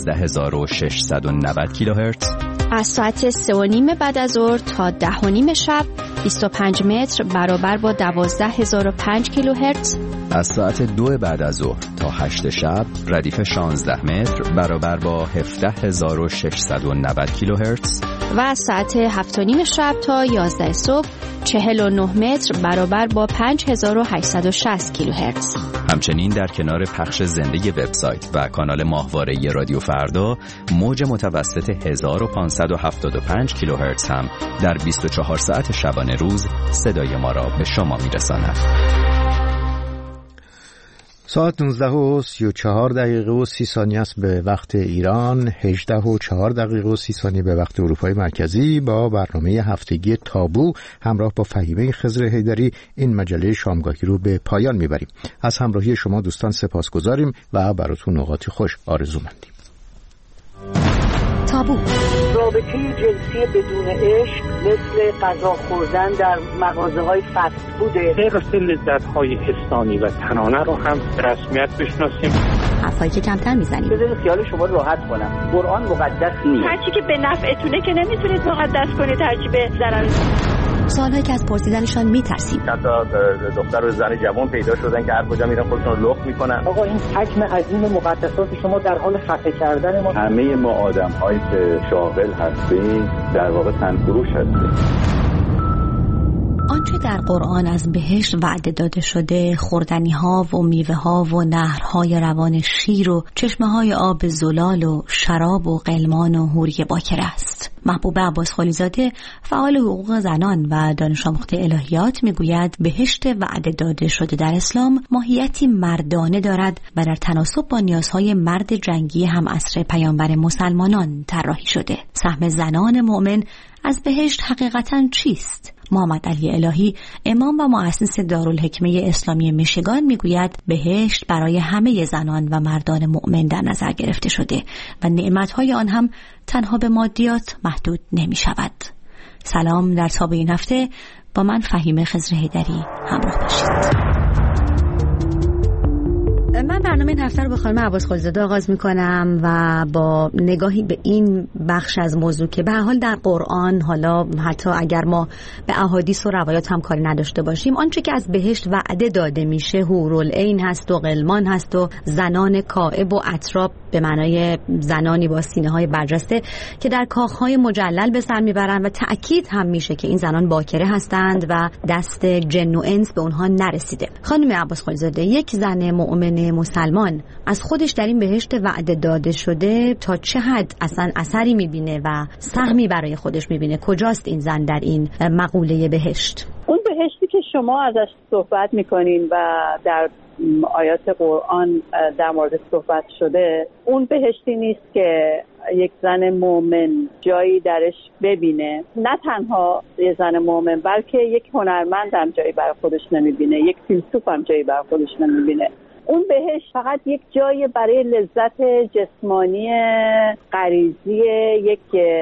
15690 کیلوهرتز. از ساعت 3:30 بعد از ظهر تا 10:30 شب 25 متر برابر با 12005 کیلوهرتز. از ساعت 2 بعد از ظهر تا 8 شب ردیف 16 متر برابر با 17690 کیلوهرتز و از ساعت 7:30 شب تا 11 صبح 49 متر برابر با 5860 کیلوهرتز. همچنین در کنار پخش زنده وبسایت و کانال ماهواره رادیو فردا، موج متوسط 1575 کیلوهرتز هم در 24 ساعت شبانه روز صدای ما را به شما میرساند. ساعت 19:34 است به وقت ایران، 18:04 به وقت اروپای مرکزی. با برنامه هفتگی تابو همراه با فهیمه خضر حیدری این مجله شامگاهی رو به پایان میبریم. از همراهی شما دوستان سپاسگزاریم و براتون اوقات خوش آرزو مندیم. تابو. رابطه جنسی بدون عشق مثل غذا خوردن در مغازه‌های فست فوده. غیر لذت‌های حسانی و تنانه رو هم رسمیت بشناسیم. حرفایی که کمتر میزنیم. بذارید خیال شما راحت کنم. قرآن مقدس نیست. هرچی که به نفعتونه که نمیتونید مقدس کنید، هرچی به ضرر. سوالایی که از پرسیدنشان میترسیم. حتی دختر و زن جوان پیدا شدن که هر کجا میرن خودشون رو لخت میکنن. آقا این حجم عظیم مقدسات شما در حال خفه کردن ما. همه ما آدم‌هایی که شاغل هستیم در واقع تنفروش هستیم. آنچه در قرآن از بهشت وعده داده شده، خوردنی‌ها و میوه‌ها و نهرهای روان شیر و چشمه‌های آب زلال و شراب و قلمان و حوری باکره است. محبوب عباس خلیزاده، فعال حقوق زنان و دانش آموخته الهیات، میگوید بهشت وعده داده شده در اسلام ماهیتی مردانه دارد و در تناسب با نیازهای مرد جنگی هم عصر پیامبر مسلمانان طراحی شده. سهم زنان مؤمن از بهشت حقیقتاً چیست؟ محمد علی الهی، امام و مؤسس دارالحکمه اسلامی میشیگان، میگوید بهشت برای همه زنان و مردان مؤمن در نظر گرفته شده و نعمتهای آن هم تنها به مادیات محدود نمی شود. سلام، در تابو این هفته با من فهیمه خضر حیدری همراه باشید. من برنامه این هفته رو با خانم عباس خلیزاده آغاز میکنم و با نگاهی به این بخش از موضوع که به هر حال در قرآن، حالا حتی اگر ما به احادیث و روایات هم کاری نداشته باشیم، آنچه که از بهشت وعده داده میشه حورالعین هست و غلمان هست و زنان کائب و اتراب، به معنای زنانی با سینه های برجسته که در کاخهای مجلل به سر میبرن و تأکید هم میشه که این زنان باکره هستند و دست جن و انس به اونها نرسیده. خانم عباس خلیزاده، یک زن مؤمن مسلمان از خودش در این بهشت وعده داده شده تا چه حد اصلا اثری میبینه و سهمی برای خودش میبینه؟ کجاست این زن در این مقوله بهشت؟ اون بهشتی که شما ازش صحبت میکنین و در آیات قرآن در مورد صحبت شده، اون بهشتی نیست که یک زن مؤمن جایی درش ببینه. نه تنها یک زن مؤمن، بلکه یک هنرمند هم جایی برای خودش نمیبینه، یک فیلسوف هم جایی برای خودش نمیبینه. اون بهشت فقط یک جای برای لذت جسمانی غریزی یک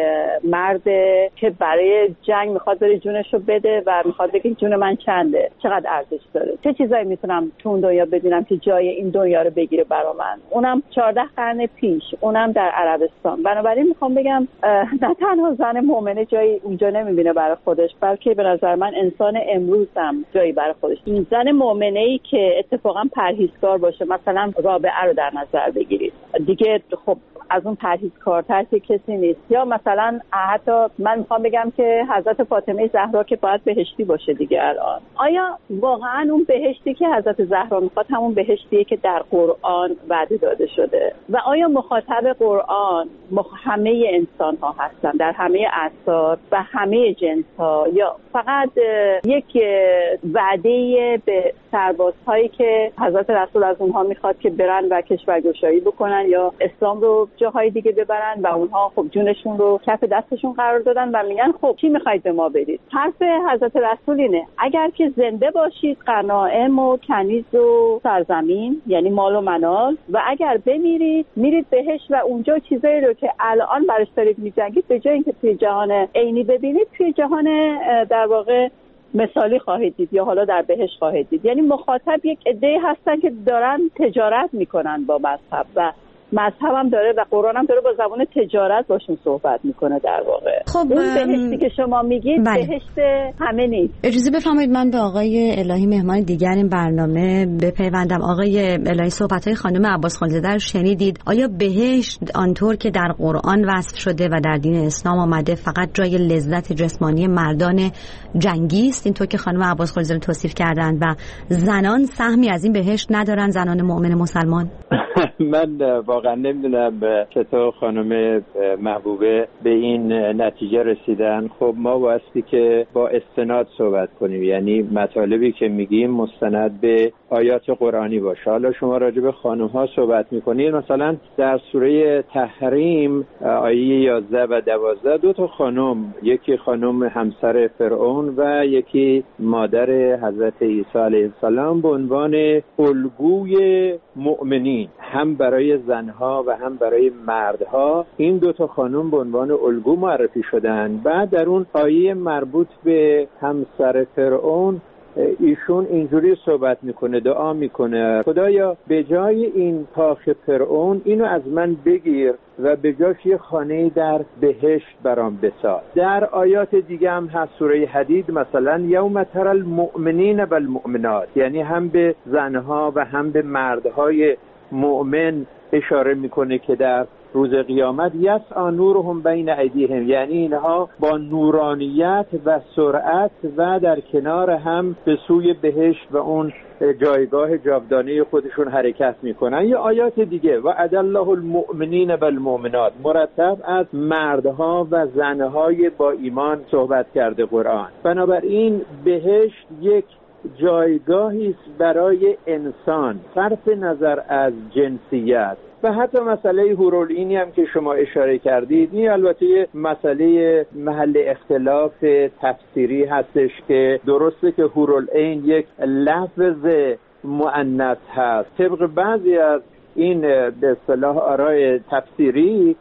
مرد که برای جنگ میخواد بره جونشو بده و میخواد بگه جون من چنده، چقدر ارزش داره، چه چیزایی میتونم تو اون دنیا ببینم که جای این دنیا رو بگیره برا من، اونم 14 قرن پیش، اونم در عربستان. بنابراین میخوام بگم نه تنها زن مؤمنه جایی اونجا نمیبینه برای خودش، بلکه به نظر من انسان امروز هم جایی برای خودش. این زن مؤمنه‌ای که اتفاقا پرهیزگار باشه، مثلا رابعه رو در نظر بگیرید، دیگه خب از اون پرهیزکارتر که کسی نیست. یا مثلا حتی من میخوام بگم که حضرت فاطمه زهرا که باید بهشتی باشه دیگه الان. آیا واقعا اون بهشتی که حضرت زهرا میخواد همون بهشتیه که در قرآن وعده داده شده؟ و آیا مخاطب قرآن همه انسان ها هستن در همه اعصار و همه جنس ها، یا فقط یک وعده به سربازهایی که حضرت رسول از اونها میخواد که برن و کشورگشایی بکنن یا اسلام رو جاهای دیگه ببرن و اونها خب جونشون رو کف دستشون قرار دادن و میگن خب چی میخواید به ما بدید؟ حرف حضرت رسول اینه اگر که زنده باشید غنایم و کنیز و سرزمین، یعنی مال و منال، و اگر بمیرید میرید بهشت و اونجا چیزایی رو که الان برش دارید میجنگید به جای اینکه توی جهان عینی ببینید، توی جهان در واقع مثالی خواهید دید یا حالا در بهشت خواهید دید. یعنی مخاطب یک عده هستن که دارن تجارت میکنن با مذهب و مذهبم داره و قرآنم داره با زبان تجارت باشون صحبت میکنه در واقع. خب اون بهشتی که شما میگید بهشت همه نیست. اجازه بفرمایید من به آقای الهی مهمان دیگر این برنامه بپیوندم. آقای الهی صحبت‌های خانم عباس خلیزاده رو شنیدید. آیا بهشت آنطور که در قرآن وصف شده و در دین اسلام آمده فقط جای لذت جسمانی مردان جنگی است اینطور که خانم عباس خلیزاده توصیف کردند و زنان سهمی از این بهشت ندارن، زنان مؤمن مسلمان؟ من واقعا نمیدونم چطور خانم محبوبه به این نتیجه رسیدن. خب ما واسطی که با استناد صحبت کنیم، یعنی مطالبی که میگیم مستند به آیات قرآنی باشه. حالا شما راجع به خانم ها صحبت میکنید، مثلا در سوره تحریم آیه 11 و 12 دو تا خانم، یکی خانم همسر فرعون و یکی مادر حضرت عیسی علیه السلام به عنوان الگوی مؤمنین، هم برای زنها و هم برای مردها، این دو تا خانم به عنوان الگو معرفی شدن. بعد در اون آیه مربوط به همسر فرعون ایشون اینجوری صحبت میکنه، دعا میکنه خدایا به جای این کاخ فرعون اینو از من بگیر و به جاش یه خانه در بهشت برام بساز. در آیات دیگه هم هست، سوره حدید مثلا یوم تری المؤمنین و المؤمنات، یعنی هم به زنها و هم به مردهای مؤمن اشاره میکنه که در روز قیامت یسعی نورهم بین ایدیهم، یعنی اینها با نورانیت و سرعت و در کنار هم به سوی بهشت و اون جایگاه جاودانه خودشون حرکت میکنن. یا آیات دیگه و عد الله المؤمنین و المؤمنات، مرتب از مردها و زنهای با ایمان صحبت کرده قرآن. بنابراین بهشت یک جایگاهی است برای انسان صرف نظر از جنسیت. و حتی مسئله هورالعینی هم که شما اشاره کردید، این البته مسئله محل اختلاف تفسیری هستش که درسته که هورالعین یک لفظ مؤنث هست. طبق بعضی از این به اصطلاح آراء تفسیری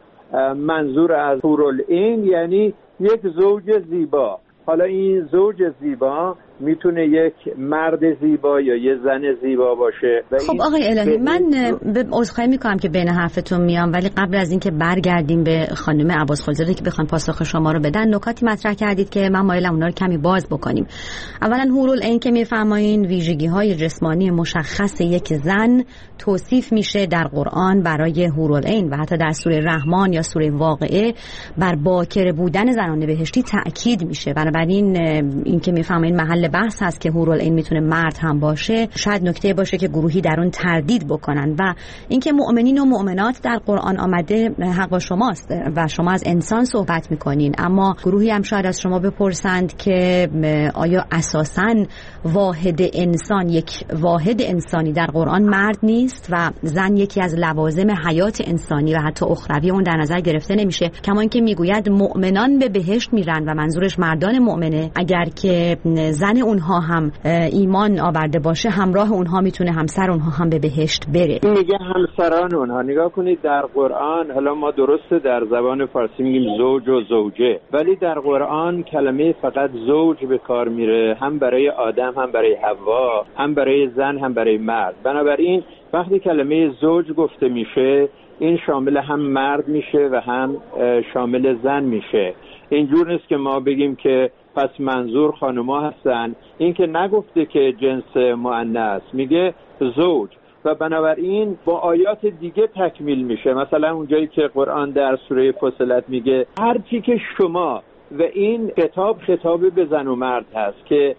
منظور از هورالعین یعنی یک زوج زیبا. حالا این زوج زیبا میتونه یک مرد زیبا یا یه زن زیبا باشه. خب آقای الهی من عذرخواهی میکنم که بین حرفتون میام، ولی قبل از اینکه برگردیم به خانم عباس خلیزاده که بخوان پاسخ شما رو بدن، نکاتی مطرح کردید که من مایلم اونا رو کمی باز بکنیم. اولا هورالعین که میفرمایین ویژگی‌های جسمانی مشخص یک زن توصیف میشه در قرآن برای هورالعین و حتی در سوره رحمان یا سوره واقعه بر باکره بودن زنان بهشتی تأکید میشه. بنابراین این که میفرمایین محل بحث هست که هورالعین میتونه مرد هم باشه، شاید نکته باشه که گروهی در اون تردید بکنن. و اینکه مؤمنین و مؤمنات در قرآن آمده حق با شماست و شما از انسان صحبت میکنین، اما گروهی هم شاید از شما بپرسند که آیا اساساً واحد انسان، یک واحد انسانی در قرآن مرد نیست و زن یکی از لوازم حیات انسانی و حتی اخروی اون در نظر گرفته نمیشه؟ کما اینکه میگوید مؤمنان به بهشت میرن و منظورش مردان مؤمنه. اگر که زن اونها هم ایمان آورده باشه، همراه اونها میتونه همسر اونها هم به بهشت بره. میگه همسران اونها. نگاه کنید در قرآن، حالا ما درسته در زبان فارسی میگیم زوج و زوجه، ولی در قرآن کلمه فقط زوج به کار میره، هم برای آدم هم برای حوا، هم برای زن هم برای مرد. بنابراین وقتی کلمه زوج گفته میشه، این شامل هم مرد میشه و هم شامل زن میشه. اینجور نیست که ما بگیم که پس منظور خانوما هستن. این که نگفته که جنس مؤنث، میگه زوج و بنابراین با آیات دیگه تکمیل میشه. مثلا اونجایی که قرآن در سوره فصلت میگه هر چی که شما، و این خطاب به زن و مرد هست که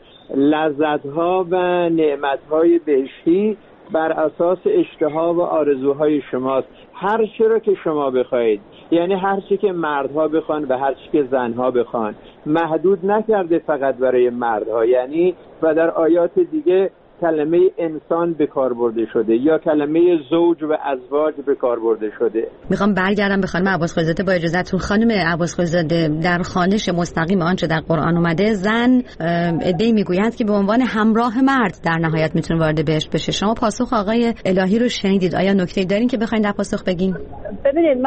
لذت‌ها و نعمت‌های بهشتی بر اساس اشتها و آرزوهای شماست. هر چی رو که شما بخواید، یعنی هر چی که مردها بخوان و هر چی که زنها بخوان، محدود نکرده فقط برای مردها. یعنی و در آیات دیگه کلمه انسان به کار برده شده یا کلمه زوج و ازواج به کار برده شده. میخوام برگردم به خانم عباس خلیزاده با اجازهتون. خانم عباس خلیزاده، در خوانش مستقیم آنچه در قرآن اومده، زن عده‌ای میگویند که به عنوان همراه مرد در نهایت میتونه وارد بهشت بشه. شما پاسخ آقای الهی رو شنیدید، آیا نکته‌ای دارین که بخواید در پاسخ بگین؟ ببینید، من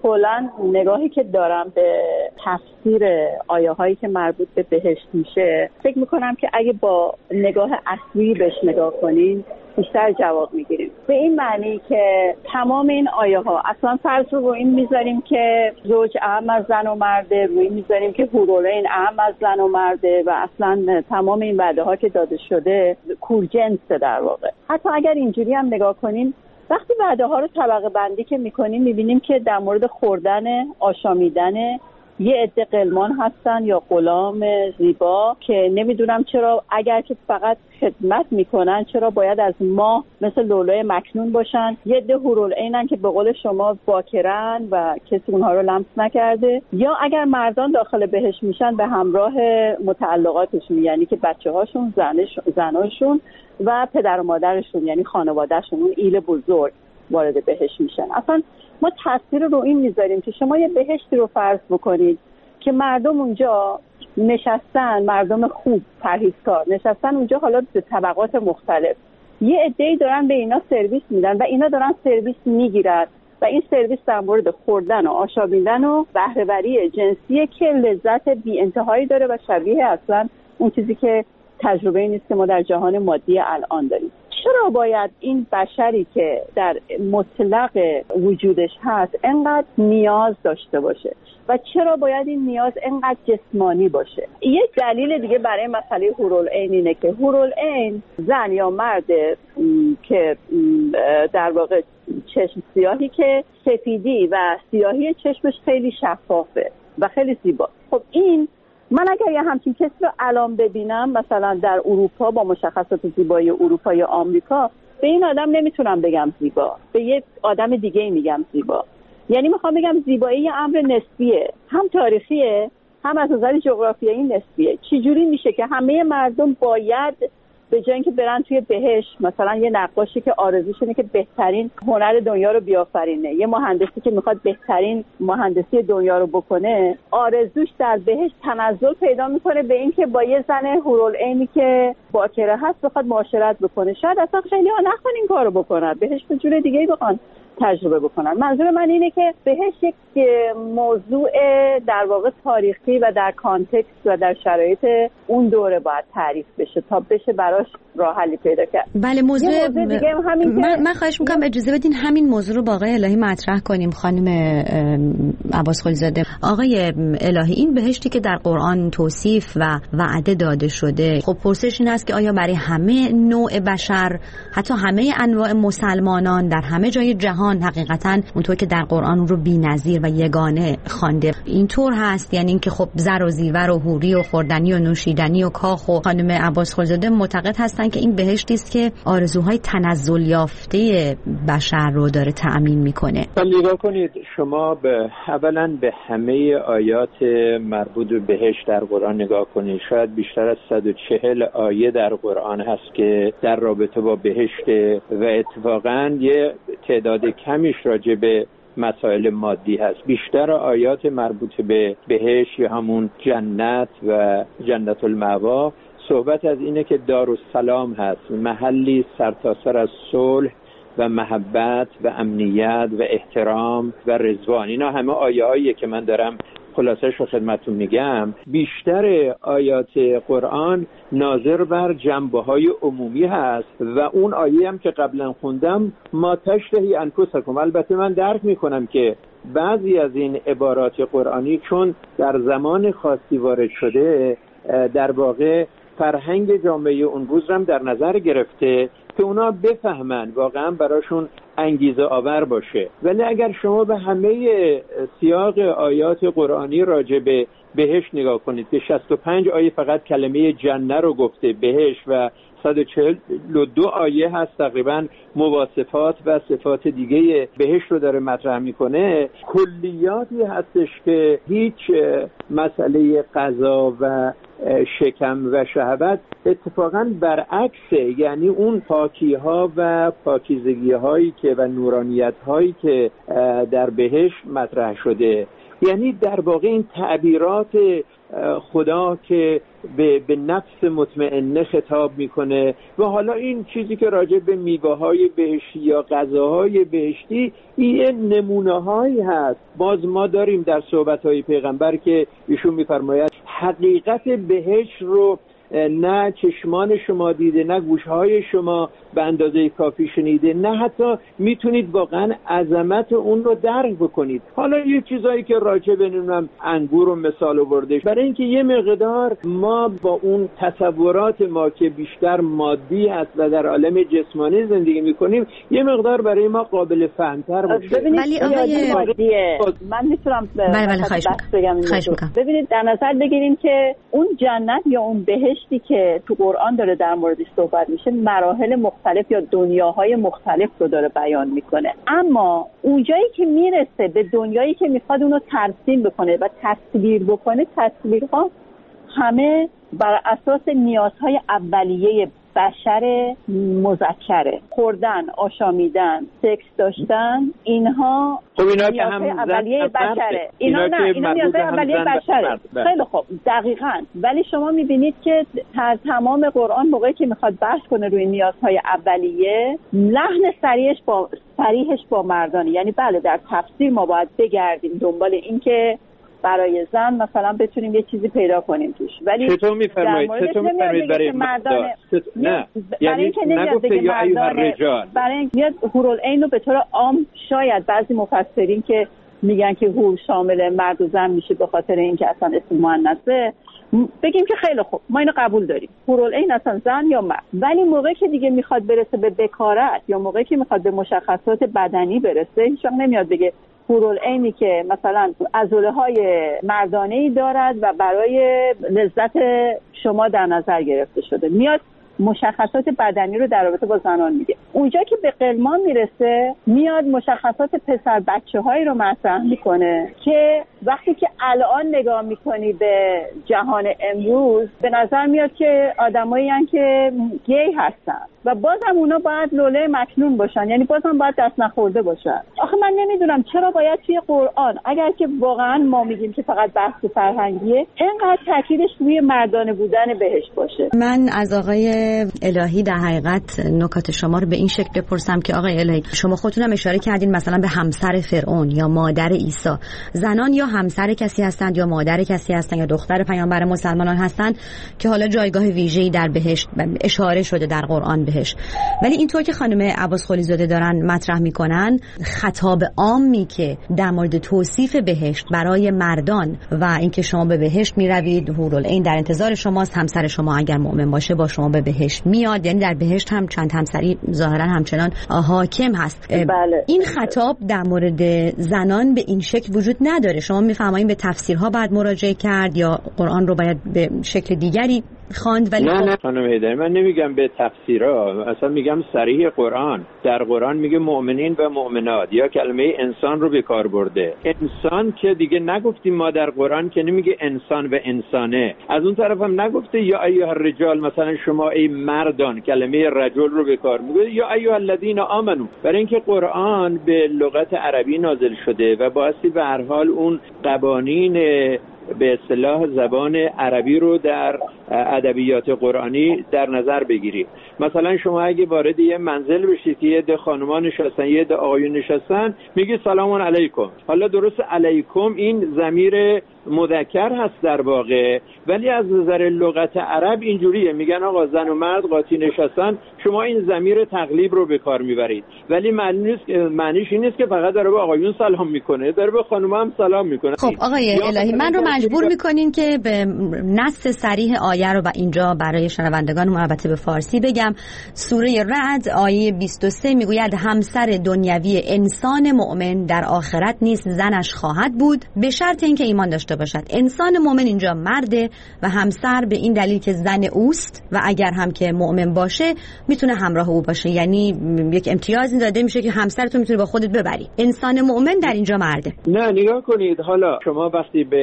کلا نگاهی که دارم به تفسیر آیه هایی که مربوط به بهشت میشه، فکر میکنم که اگه با نگاه اصلی بهش نگاه کنین بیشتر جواب میگیریم. به این معنی که تمام این آیه ها اصلا فرض رو این میذاریم که زوج اهم از زن و مرده، روی میذاریم که حورالعین اهم از زن و مرده و اصلا تمام این وعده ها که داده شده کورجنسه در واقع. حتی اگر اینجوری هم نگاه کنیم، وقتی وعده ها رو طبقه بندی که میکنیم میبینیم که در مورد خوردن، آشامیدن، یه عده غلمان هستن یا غلام زیبا که نمیدونم چرا اگر که فقط خدمت میکنن چرا باید از ماه مثل لؤلؤ مکنون باشن. یه عده حورالعینن که به قول شما باکرن و کسی اونها رو لمس نکرده. یا اگر مردان داخل بهشت میشن به همراه متعلقاتشون، یعنی که بچه‌هاشون، زناشون و پدر و مادرشون، یعنی خانوادهشون، اون ایل بزرگ وارد بهشت میشن. اصلا ما تاثیر رو این میذاریم که شما یه بهشتی رو فرض بکنید که مردم اونجا نشستن، مردم خوب پرهیزکار نشستن اونجا، حالا به طبقات مختلف، یه عده‌ای دارن به اینا سرویس میدن و اینا دارن سرویس میگیرن و این سرویس در مورد خوردن و آشامیدن و بهره‌وری جنسیه که لذت بی انتهایی داره و شبیه اصلا اون چیزی که تجربه نیست که ما در جهان مادی الان داریم. چرا باید این بشری که در مطلق وجودش هست انقدر نیاز داشته باشه و چرا باید این نیاز انقدر جسمانی باشه؟ یه دلیل دیگه برای مسئله حورالعین اینه که حورالعین زن یا مرد که در واقع چشم سیاهی که سفیدی و سیاهی چشمش خیلی شفافه و خیلی زیبا. خب این من اگر یه همچین کسی رو الان ببینم مثلا در اروپا با مشخصات زیبایی اروپا یا آمریکا، به این آدم نمیتونم بگم زیبا، به یه آدم دیگه میگم زیبا. یعنی میخوام بگم زیبایی یه امر نسبیه، هم تاریخیه هم از نظر جغرافیایی نسبیه. چجوری میشه که همه مردم باید به جای اینکه برن توی بهشت، مثلا یه نقاشی که آرزوش اینه که بهترین هنر دنیا رو بیافرینه، یه مهندسی که میخواد بهترین مهندسی دنیا رو بکنه، آرزوش در بهشت تنزل پیدا میکنه به اینکه با یه زن حورالعینی که باکره هست بخواد معاشرت بکنه. شاید اصلا خیلی ها نخوان این کارو بکنن، بهشت جور دیگه‌ای بخوان تجربه بکنن. منظور من اینه که بهشت یک موضوع در واقع تاریخی و در کانتکست و در شرایط اون دوره باید تعریف بشه تا بشه براش راه حلی پیدا کرد. بله، موضوع دیگه همین من خواهش میکنم اجازه بدین همین موضوع رو با آقای الهی مطرح کنیم. خانم عباس خلیزاده، آقای الهی، این بهشتی که در قرآن توصیف و وعده داده شده، خب پرسش این است که آیا برای همه نوع بشر، حتی همه انواع مسلمانان در همه جای جهان حقیقتاً اونطور که در قرآن اون رو بی‌نظیر و یگانه خوانده اینطور هست؟ یعنی اینکه خب زر و زیور و حوری و خوردنی و نوشیدنی و کاخ و خانم عباس خلیزاده معتقد هستن که این بهشتی است که آرزوهای تنزل یافته بشر رو داره تأمین میکنه. نگاه کنید شما اولا به همه آیات مربوط به بهشت در قرآن نگاه کنید. شاید بیشتر از 140 آیه در قرآن هست که در رابطه با بهشت و اتفاقا یه تعداد کمیش راجع به مسائل مادی هست. بیشتر آیات مربوط به بهشت یا همون جنت و جنت المأوا صحبت از اینه که دارالسلام هست، محلی سرتاسر از صلح و محبت و امنیت و احترام و رضوان. اینا همه آیه‌هاییه که من دارم خلاصش رو خدمتتون میگم. بیشتر آیات قرآن ناظر بر جنبه‌های عمومی هست و اون آیه هم که قبلا خوندم ما تشتهی انفسکم، البته من درک میکنم که بعضی از این عبارات قرآنی چون در زمان خاصی وارد شده در واقع فرهنگ جامعه اون روز هم در نظر گرفته که اونا بفهمن واقعا براشون انگیزه آور باشه. ولی اگر شما به همه سیاق آیات قرآنی راجع به بهشت نگاه کنید که 65 آیه فقط کلمه جنه رو گفته، بهشت، و 142 آیه هست تقریبا مواصفات و صفات دیگه بهشت رو داره مطرح میکنه، کلیاتی هستش که هیچ مسئله غذا و شکم و شهوت اتفاقا برعکسه. یعنی اون پاکی ها و پاکیزگی هایی که و نورانیت هایی که در بهشت مطرح شده، یعنی در واقع این تعبیرات خدا که به نفس مطمئنه خطاب میکنه و حالا این چیزی که راجع به میوه‌های بهشتی یا غذاهای بهشتی این نمونه‌هایی هست. باز ما داریم در صحبت‌های پیغمبر که ایشون می‌فرماید حقیقت بهشت رو نه چشمان شما دیده، نه گوشهای شما به اندازه کافی شنیده، نه حتی میتونید واقعا عظمت اون رو درک بکنید. حالا یه چیزایی که راجع به نمیدونم انگور رو مثال آورده، برای اینکه یه مقدار ما با اون تصورات ما که بیشتر مادی هست و در عالم جسمانی زندگی میکنیم یه مقدار برای ما قابل فهم‌تر باشه. ولی من میتونم بگم ببینید در نظر بگیریم که اون جنت یا اون بهشتی که تو قرآن داره در موردش صحبت میشه مراحل مختلف یا دنیاهای مختلف رو داره بیان میکنه، اما اونجایی که میرسه به دنیایی که میخواد اونو ترسیم بکنه و تصویر بکنه، تصویرها همه بر اساس نیازهای اولیه بشر مذکره. خوردن، آشامیدن، سکس داشتن، اینها نیازهای اولیه بشره. اینا نیازهای اولیه بشره. خیلی خوب، دقیقاً. ولی شما میبینید که در تمام قرآن موقعی که میخواد بحث کنه روی نیازهای اولیه، لحن صریحش با مردانه. یعنی بله در تفسیر ما باید بگردیم دنبال این که برای زن مثلا بتونیم یه چیزی پیدا کنیم توش، ولی چطور میفرمایید برای مردان؟ نه، یعنی اینکه نگفته یا ایها الرجال، برای اینکه میاد حورالعین رو به طور عام شاید بعضی مفسرین که میگن که حور شامل مرد و زن میشه به خاطر اینکه اصلا اسم مؤنثه، بگیم که خیلی خوب ما اینو قبول داریم، حورالعین اصلا زن یا مرد. ولی موقعی که دیگه میخواد برسه به بکارت یا موقعی که میخواد به مشخصات بدنی برسه، هیچ وقت نمیاد بگه حورالعینی که مثلا عضله‌های مردانه‌ای دارد و برای لذت شما در نظر گرفته شده. میاد مشخصات بدنی رو در رابطه با زنان میگه. اونجا که به قلمان میرسه میاد مشخصات پسر بچه‌هایی رو مطرح میکنه که وقتی که الان نگاه میکنی به جهان امروز به نظر میاد که آدمایی هستن که گی هستن و بازم اونا باید لوله مکنون باشن، یعنی بازم باید دست نخورده باشن. آخه من نمیدونم چرا باید توی قرآن اگر که واقعا ما میگیم که فقط بحث فرهنگیه اینقدر تاکیدش روی مردانه بودن بهشت باشه. من از آقای الهی در حقیقت نکات شما رو به این شکل بپرسم که آقای الهی شما خودتون هم اشاره کردین مثلا به همسر فرعون یا مادر عیسی. زنان یا همسر کسی هستند یا مادر کسی هستند یا دختر پیامبر مسلمانان هستند که حالا جایگاه ویژه‌ای در بهشت اشاره شده در قرآن بهشت. ولی اینطور که خانم عباس خلی زاده دارن مطرح میکنن، خطاب عامی که در مورد توصیف بهشت برای مردان و اینکه شما به بهشت میروید، حورالعین در انتظار شماست، همسر شما اگر مؤمن باشه با شما به بهشت میاد، یعنی در بهشت هم چند همسری ظاهرا همچنان حاکم هست. بله. این خطاب در مورد زنان به این شکل وجود نداره. شما میفرمایید به تفسیرها باید مراجعه کرد یا قرآن رو باید به شکل دیگری خواند؟ ولی نه خانم هیدری، من نمیگم به تفسیرها، اصلا میگم صریح قرآن. در قرآن میگه مؤمنین و مؤمنات، یا کلمه انسان رو به کار برده. انسان که دیگه نگفتیم ما در قرآن که نمیگه انسان و انسانه. از اون طرف هم نگفته یا ایها الرجال، مثلا شما ای مردان، کلمه رجل رو به کار میگه یا ایها الذین آمنو، برای اینکه قرآن به لغت عربی نازل شده و بایستی به هر حال اون قوانین به اصطلاح زبان عربی رو در ادبیات قرآنی در نظر بگیرید. مثلا شما اگه وارد یه منزل بشید، یه عده خانوما نشستن، یه عده آقایون نشستن، میگی سلام علیکم. حالا درست علیکم این ضمیر مذکر هست در واقع، ولی از نظر لغت عرب اینجوریه، میگن آقا زن و مرد قاطی نشستن، شما این ضمیر تقلیب رو به کار میبرید، ولی معنیش این نیست که فقط داره به آقایون سلام میکنه، داره به خانوما هم سلام میکنه. خب آقای الهی، من رو مجبور میکنین که به نص صریح آیه رو و اینجا برای شنوندگان البته به فارسی بگم. سوره رعد آیه 23 میگوید همسر دنیوی انسان مؤمن در آخرت نیز زنش خواهد بود به شرط اینکه ایمان داشته باشد. انسان مؤمن اینجا مرده و همسر به این دلیل که زن اوست و اگر هم که مؤمن باشه میتونه همراه او باشه، یعنی یک امتیازی داده میشه که همسرتون میتونه با خودت ببری. انسان مؤمن در اینجا مرده. نه نگاه کنید، حالا شما وقتی به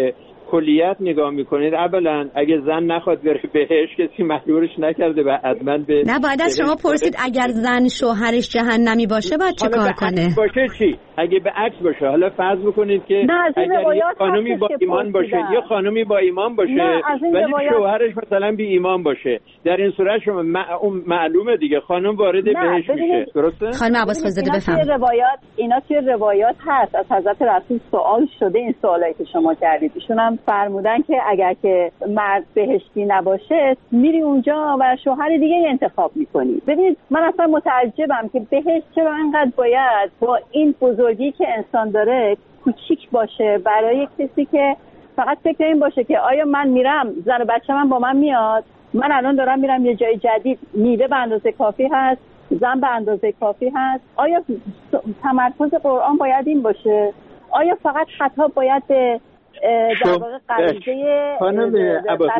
کلیت نگاه میکنید، اولا اگه زن نخواد بره بهش کسی مجبورش نکرده و حتما به نه باید از شما پرسید اگر زن شوهرش جهنمی باشه باید چه کار کنه؟ باشه چی؟ اگه به عکس باشه، حالا فرض بکنید که اگر یه خانومی با ایمان باشه یا خانومی با ایمان باشه ولی شوهرش مثلا بی ایمان باشه، در این صورت شما معلومه دیگه خانم وارد بهش میشه. درسته؟ خانم عباس خانزاده بفرمایید. اینا توی روایات هست، از حضرت رسول سوال شده این سوالایی که شما کردید. ایشون هم فرمودن که اگر که مرد بهشتی نباشه میری اونجا و شوهر دیگه انتخاب میکنی. ببینید من اصلا متعجبم که بهشت چرا انقدر باید با این بزرگی که انسان داره کوچیک باشه برای کسی که فقط فکر این باشه که آیا من میرم زن و بچه من با من میاد، من الان دارم میرم یه جای جدید، میوه به اندازه کافی هست، زن به اندازه کافی هست. آیا تمرکز قرآن باید این باشه؟ آیا فقط خطاب باید به در واقع غریزه خانم عباس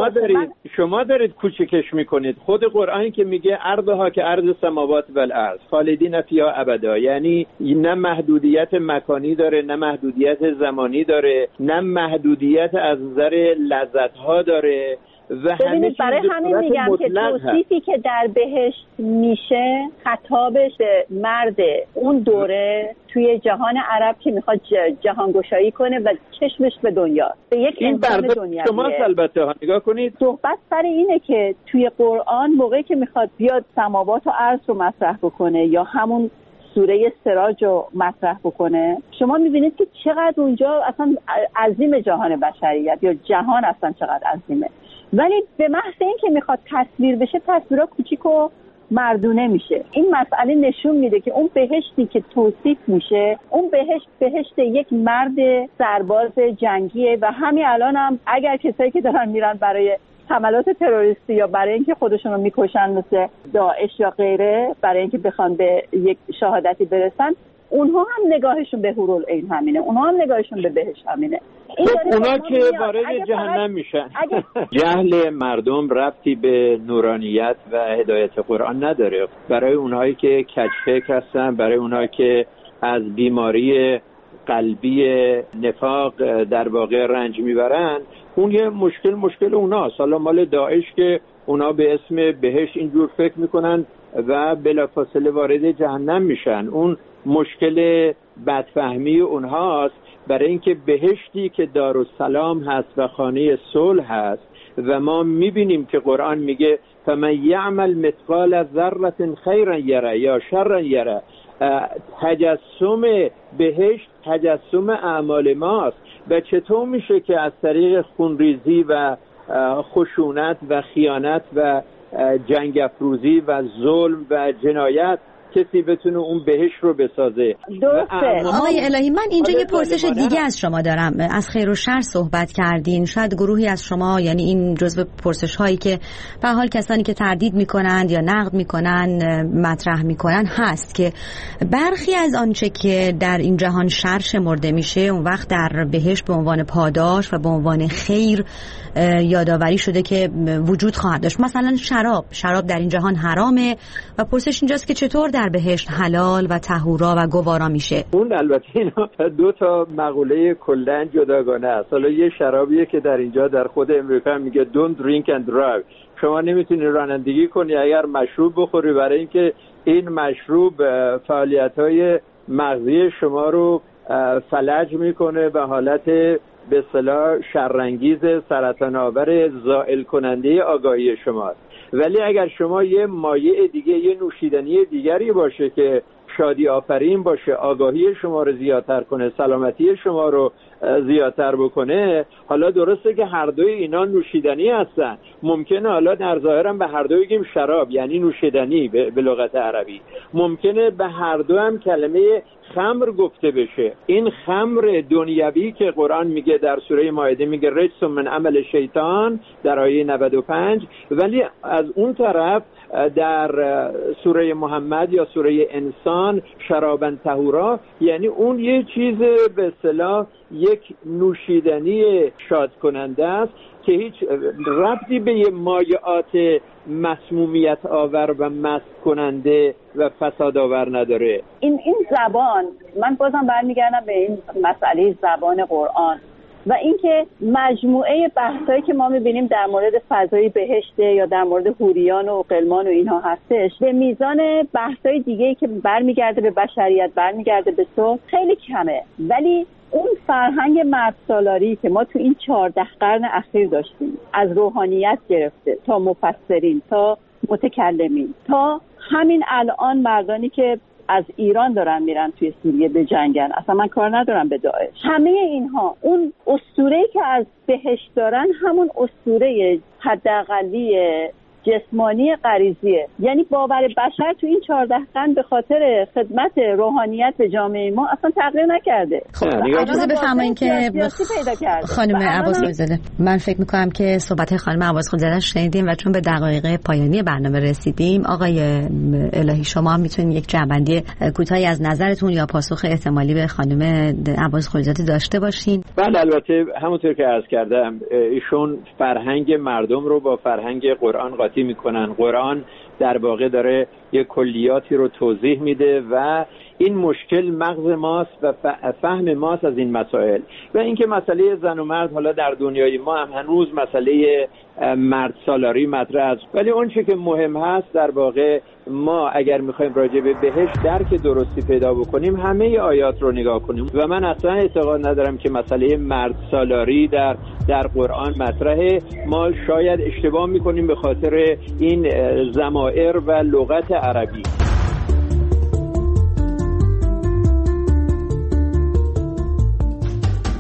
شما دارید کوچکش میکنید. خود قرآن که میگه ارضها که ارض سماوات و الارض خالدین فیها ابدا، یعنی نه محدودیت مکانی داره، نه محدودیت زمانی داره، نه محدودیت از نظر لذت‌ها داره و ببینید برای همین میگم که توصیفی که در بهشت میشه خطابش به مرد اون دوره توی جهان عرب که میخواد جهانگشایی کنه و چشمش به دنیا، به یک انسان دنیویه. شما البته نگاه کنید، صحبت سر اینه که توی قرآن موقعی که میخواد بیاد سماوات و ارض رو مطرح بکنه یا همون سوره سراج رو مطرح بکنه، شما میبینید که چقدر اونجا اصلا عظیم جهان بشریت یا جهان اصلا چقدر عظیمه، ولی به محض این که میخواد تصویر بشه تصویرها کوچیک و مردونه میشه. این مسئله نشون میده که اون بهشتی که توصیف میشه اون بهشت یک مرد سرباز جنگیه و همین الان هم اگر کسایی که دارن میرن برای حملات تروریستی یا برای اینکه خودشون رو میکشن مثل داعش یا غیره، برای اینکه بخوان به یک شهادتی برسن، اونها هم نگاهشون به حورالعین همینه، اونها هم نگاهشون به بهشت همینه. اونا که وارد جهنم میشن. جهل مردم ربطی به نورانیت و هدایت قرآن نداره. برای اونهایی که کج‌فکر هستن، برای اونهایی که از بیماری قلبی نفاق در واقع رنج میبرن، اون یه مشکل اوناست. حالا مال داعش که اونا به اسم بهشت اینجور فکر میکنن و بلافاصله وارد جهنم میشن، اون مشکل بدفهمی اونهاست. برای اینکه بهشتی که دارالسلام هست و خانه صلح هست و ما میبینیم که قرآن میگه فمن یعمل مثقال ذره خیرا یره یا شرا یره، تجسم بهشت تجسم اعمال ماست و چطور میشه که از طریق خونریزی و خشونت و خیانت و جنگ افروزی و ظلم و جنایت کسی بتونه اون بهشت رو بسازه. آقای الهی من اینجا یه پرسش دیگه از شما دارم. از خیر و شر صحبت کردین، شاید گروهی از شما، یعنی این جزو پرسش هایی که به حال کسانی که تردید میکنند یا نقد میکنن مطرح میکنن هست که برخی از آنچه که در این جهان شر شمرده میشه اون وقت در بهشت به عنوان پاداش و به عنوان خیر یادآوری شده که وجود خواهد داشت. مثلا شراب در این جهان حرامه و پرسش اینجاست که چطور در بهشت حلال و طهورا و گوارا میشه. اون البته اینا دو تا مقوله کلاً جداگانه است. حالا یه شرابیه که در اینجا در خود امریکا میگه don't drink and drive، شما نمیتونی رانندگی کنی اگر مشروب بخوری، برای اینکه این مشروب فعالیت‌های مغزی شما رو فلج میکنه و حالت به اصطلاح شرانگیز سرطان آور زائل کننده آگاهی شماست. ولی اگر شما یه مایع دیگه، یه نوشیدنی دیگری باشه که شادی آفرین باشه، آگاهی شما رو زیادتر کنه، سلامتی شما رو زیادتر بکنه، حالا درسته که هر دوی اینا نوشیدنی هستن، ممکنه حالا در ظاهرم به هر دوی بگیم شراب یعنی نوشیدنی به لغت عربی، ممکنه به هر دو هم کلمه خمر گفته بشه. این خمر دنیوی که قرآن میگه در سوره مائده میگه رجس من عمل شیطان در آیه 95، ولی از اون طرف در سوره محمد یا سوره انسان شرابا طهورا، یعنی اون یه چیز به اصطلاح یک نوشیدنی شاد کننده است که هیچ ربطی به یه مایعات مسمومیت آور و مست کننده و فساد آور نداره. این زبان، من بازم برمیگردم به این مسئله زبان قرآن. و اینکه مجموعه بحثایی که ما می‌بینیم در مورد فضای بهشت یا در مورد حوریان و غلمان و اینها هستش به میزان بحثای دیگه‌ای که برمیگرده به بشریت، برمیگرده به صلح خیلی کمه. ولی اون فرهنگ مردسالاری که ما تو این 14 قرن اخیر داشتیم، از روحانیت گرفته تا مفسرین تا متکلمین تا همین الان مردانی که از ایران دارن میرن توی سوریه به جنگن، اصلا من کار ندارم به داعش، همه اینها اون اسطوره‌ای که از بهشت دارن همون اسطوره حداقلی جسمانی غریزیه. یعنی باور بشر تو این 14 قرن به خاطر خدمت روحانیت به جامعه ما اصلا تغییر نکرده. خب اجازه بفرمایید که خانم عباس خلیزاده، من فکر میکنم که صحبت خانم عباس خلیزاده شنیدیم و چون به دقایق پایانی برنامه رسیدیم، آقای الهی شما میتونید یک جنبندی کوتاهی از نظرتون یا پاسخ احتمالی به خانم عباس خلیزاده داشته باشین. بله، البته همونطور که عرض کردم ایشون فرهنگ مردم رو با فرهنگ قرآن قاطی میکنن. قرآن در واقع داره یک کلیاتی رو توضیح میده و این مشکل مغز ماست و فهم ماست از این مسائل. و اینکه مسئله زن و مرد حالا در دنیای ما هم هنوز مسئله مرد سالاری مطرح است، ولی اون چیزی که مهم هست در واقع ما اگر میخوایم راجع به بهشت درک درستی پیدا بکنیم همه آیات رو نگاه کنیم. و من اصلا اعتقاد ندارم که مسئله مرد سالاری در قرآن مطرحه. ما شاید اشتباه میکنیم به خاطر این ضمائر و لغت عربی.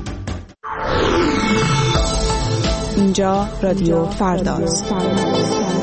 اینجا رادیو فرداست.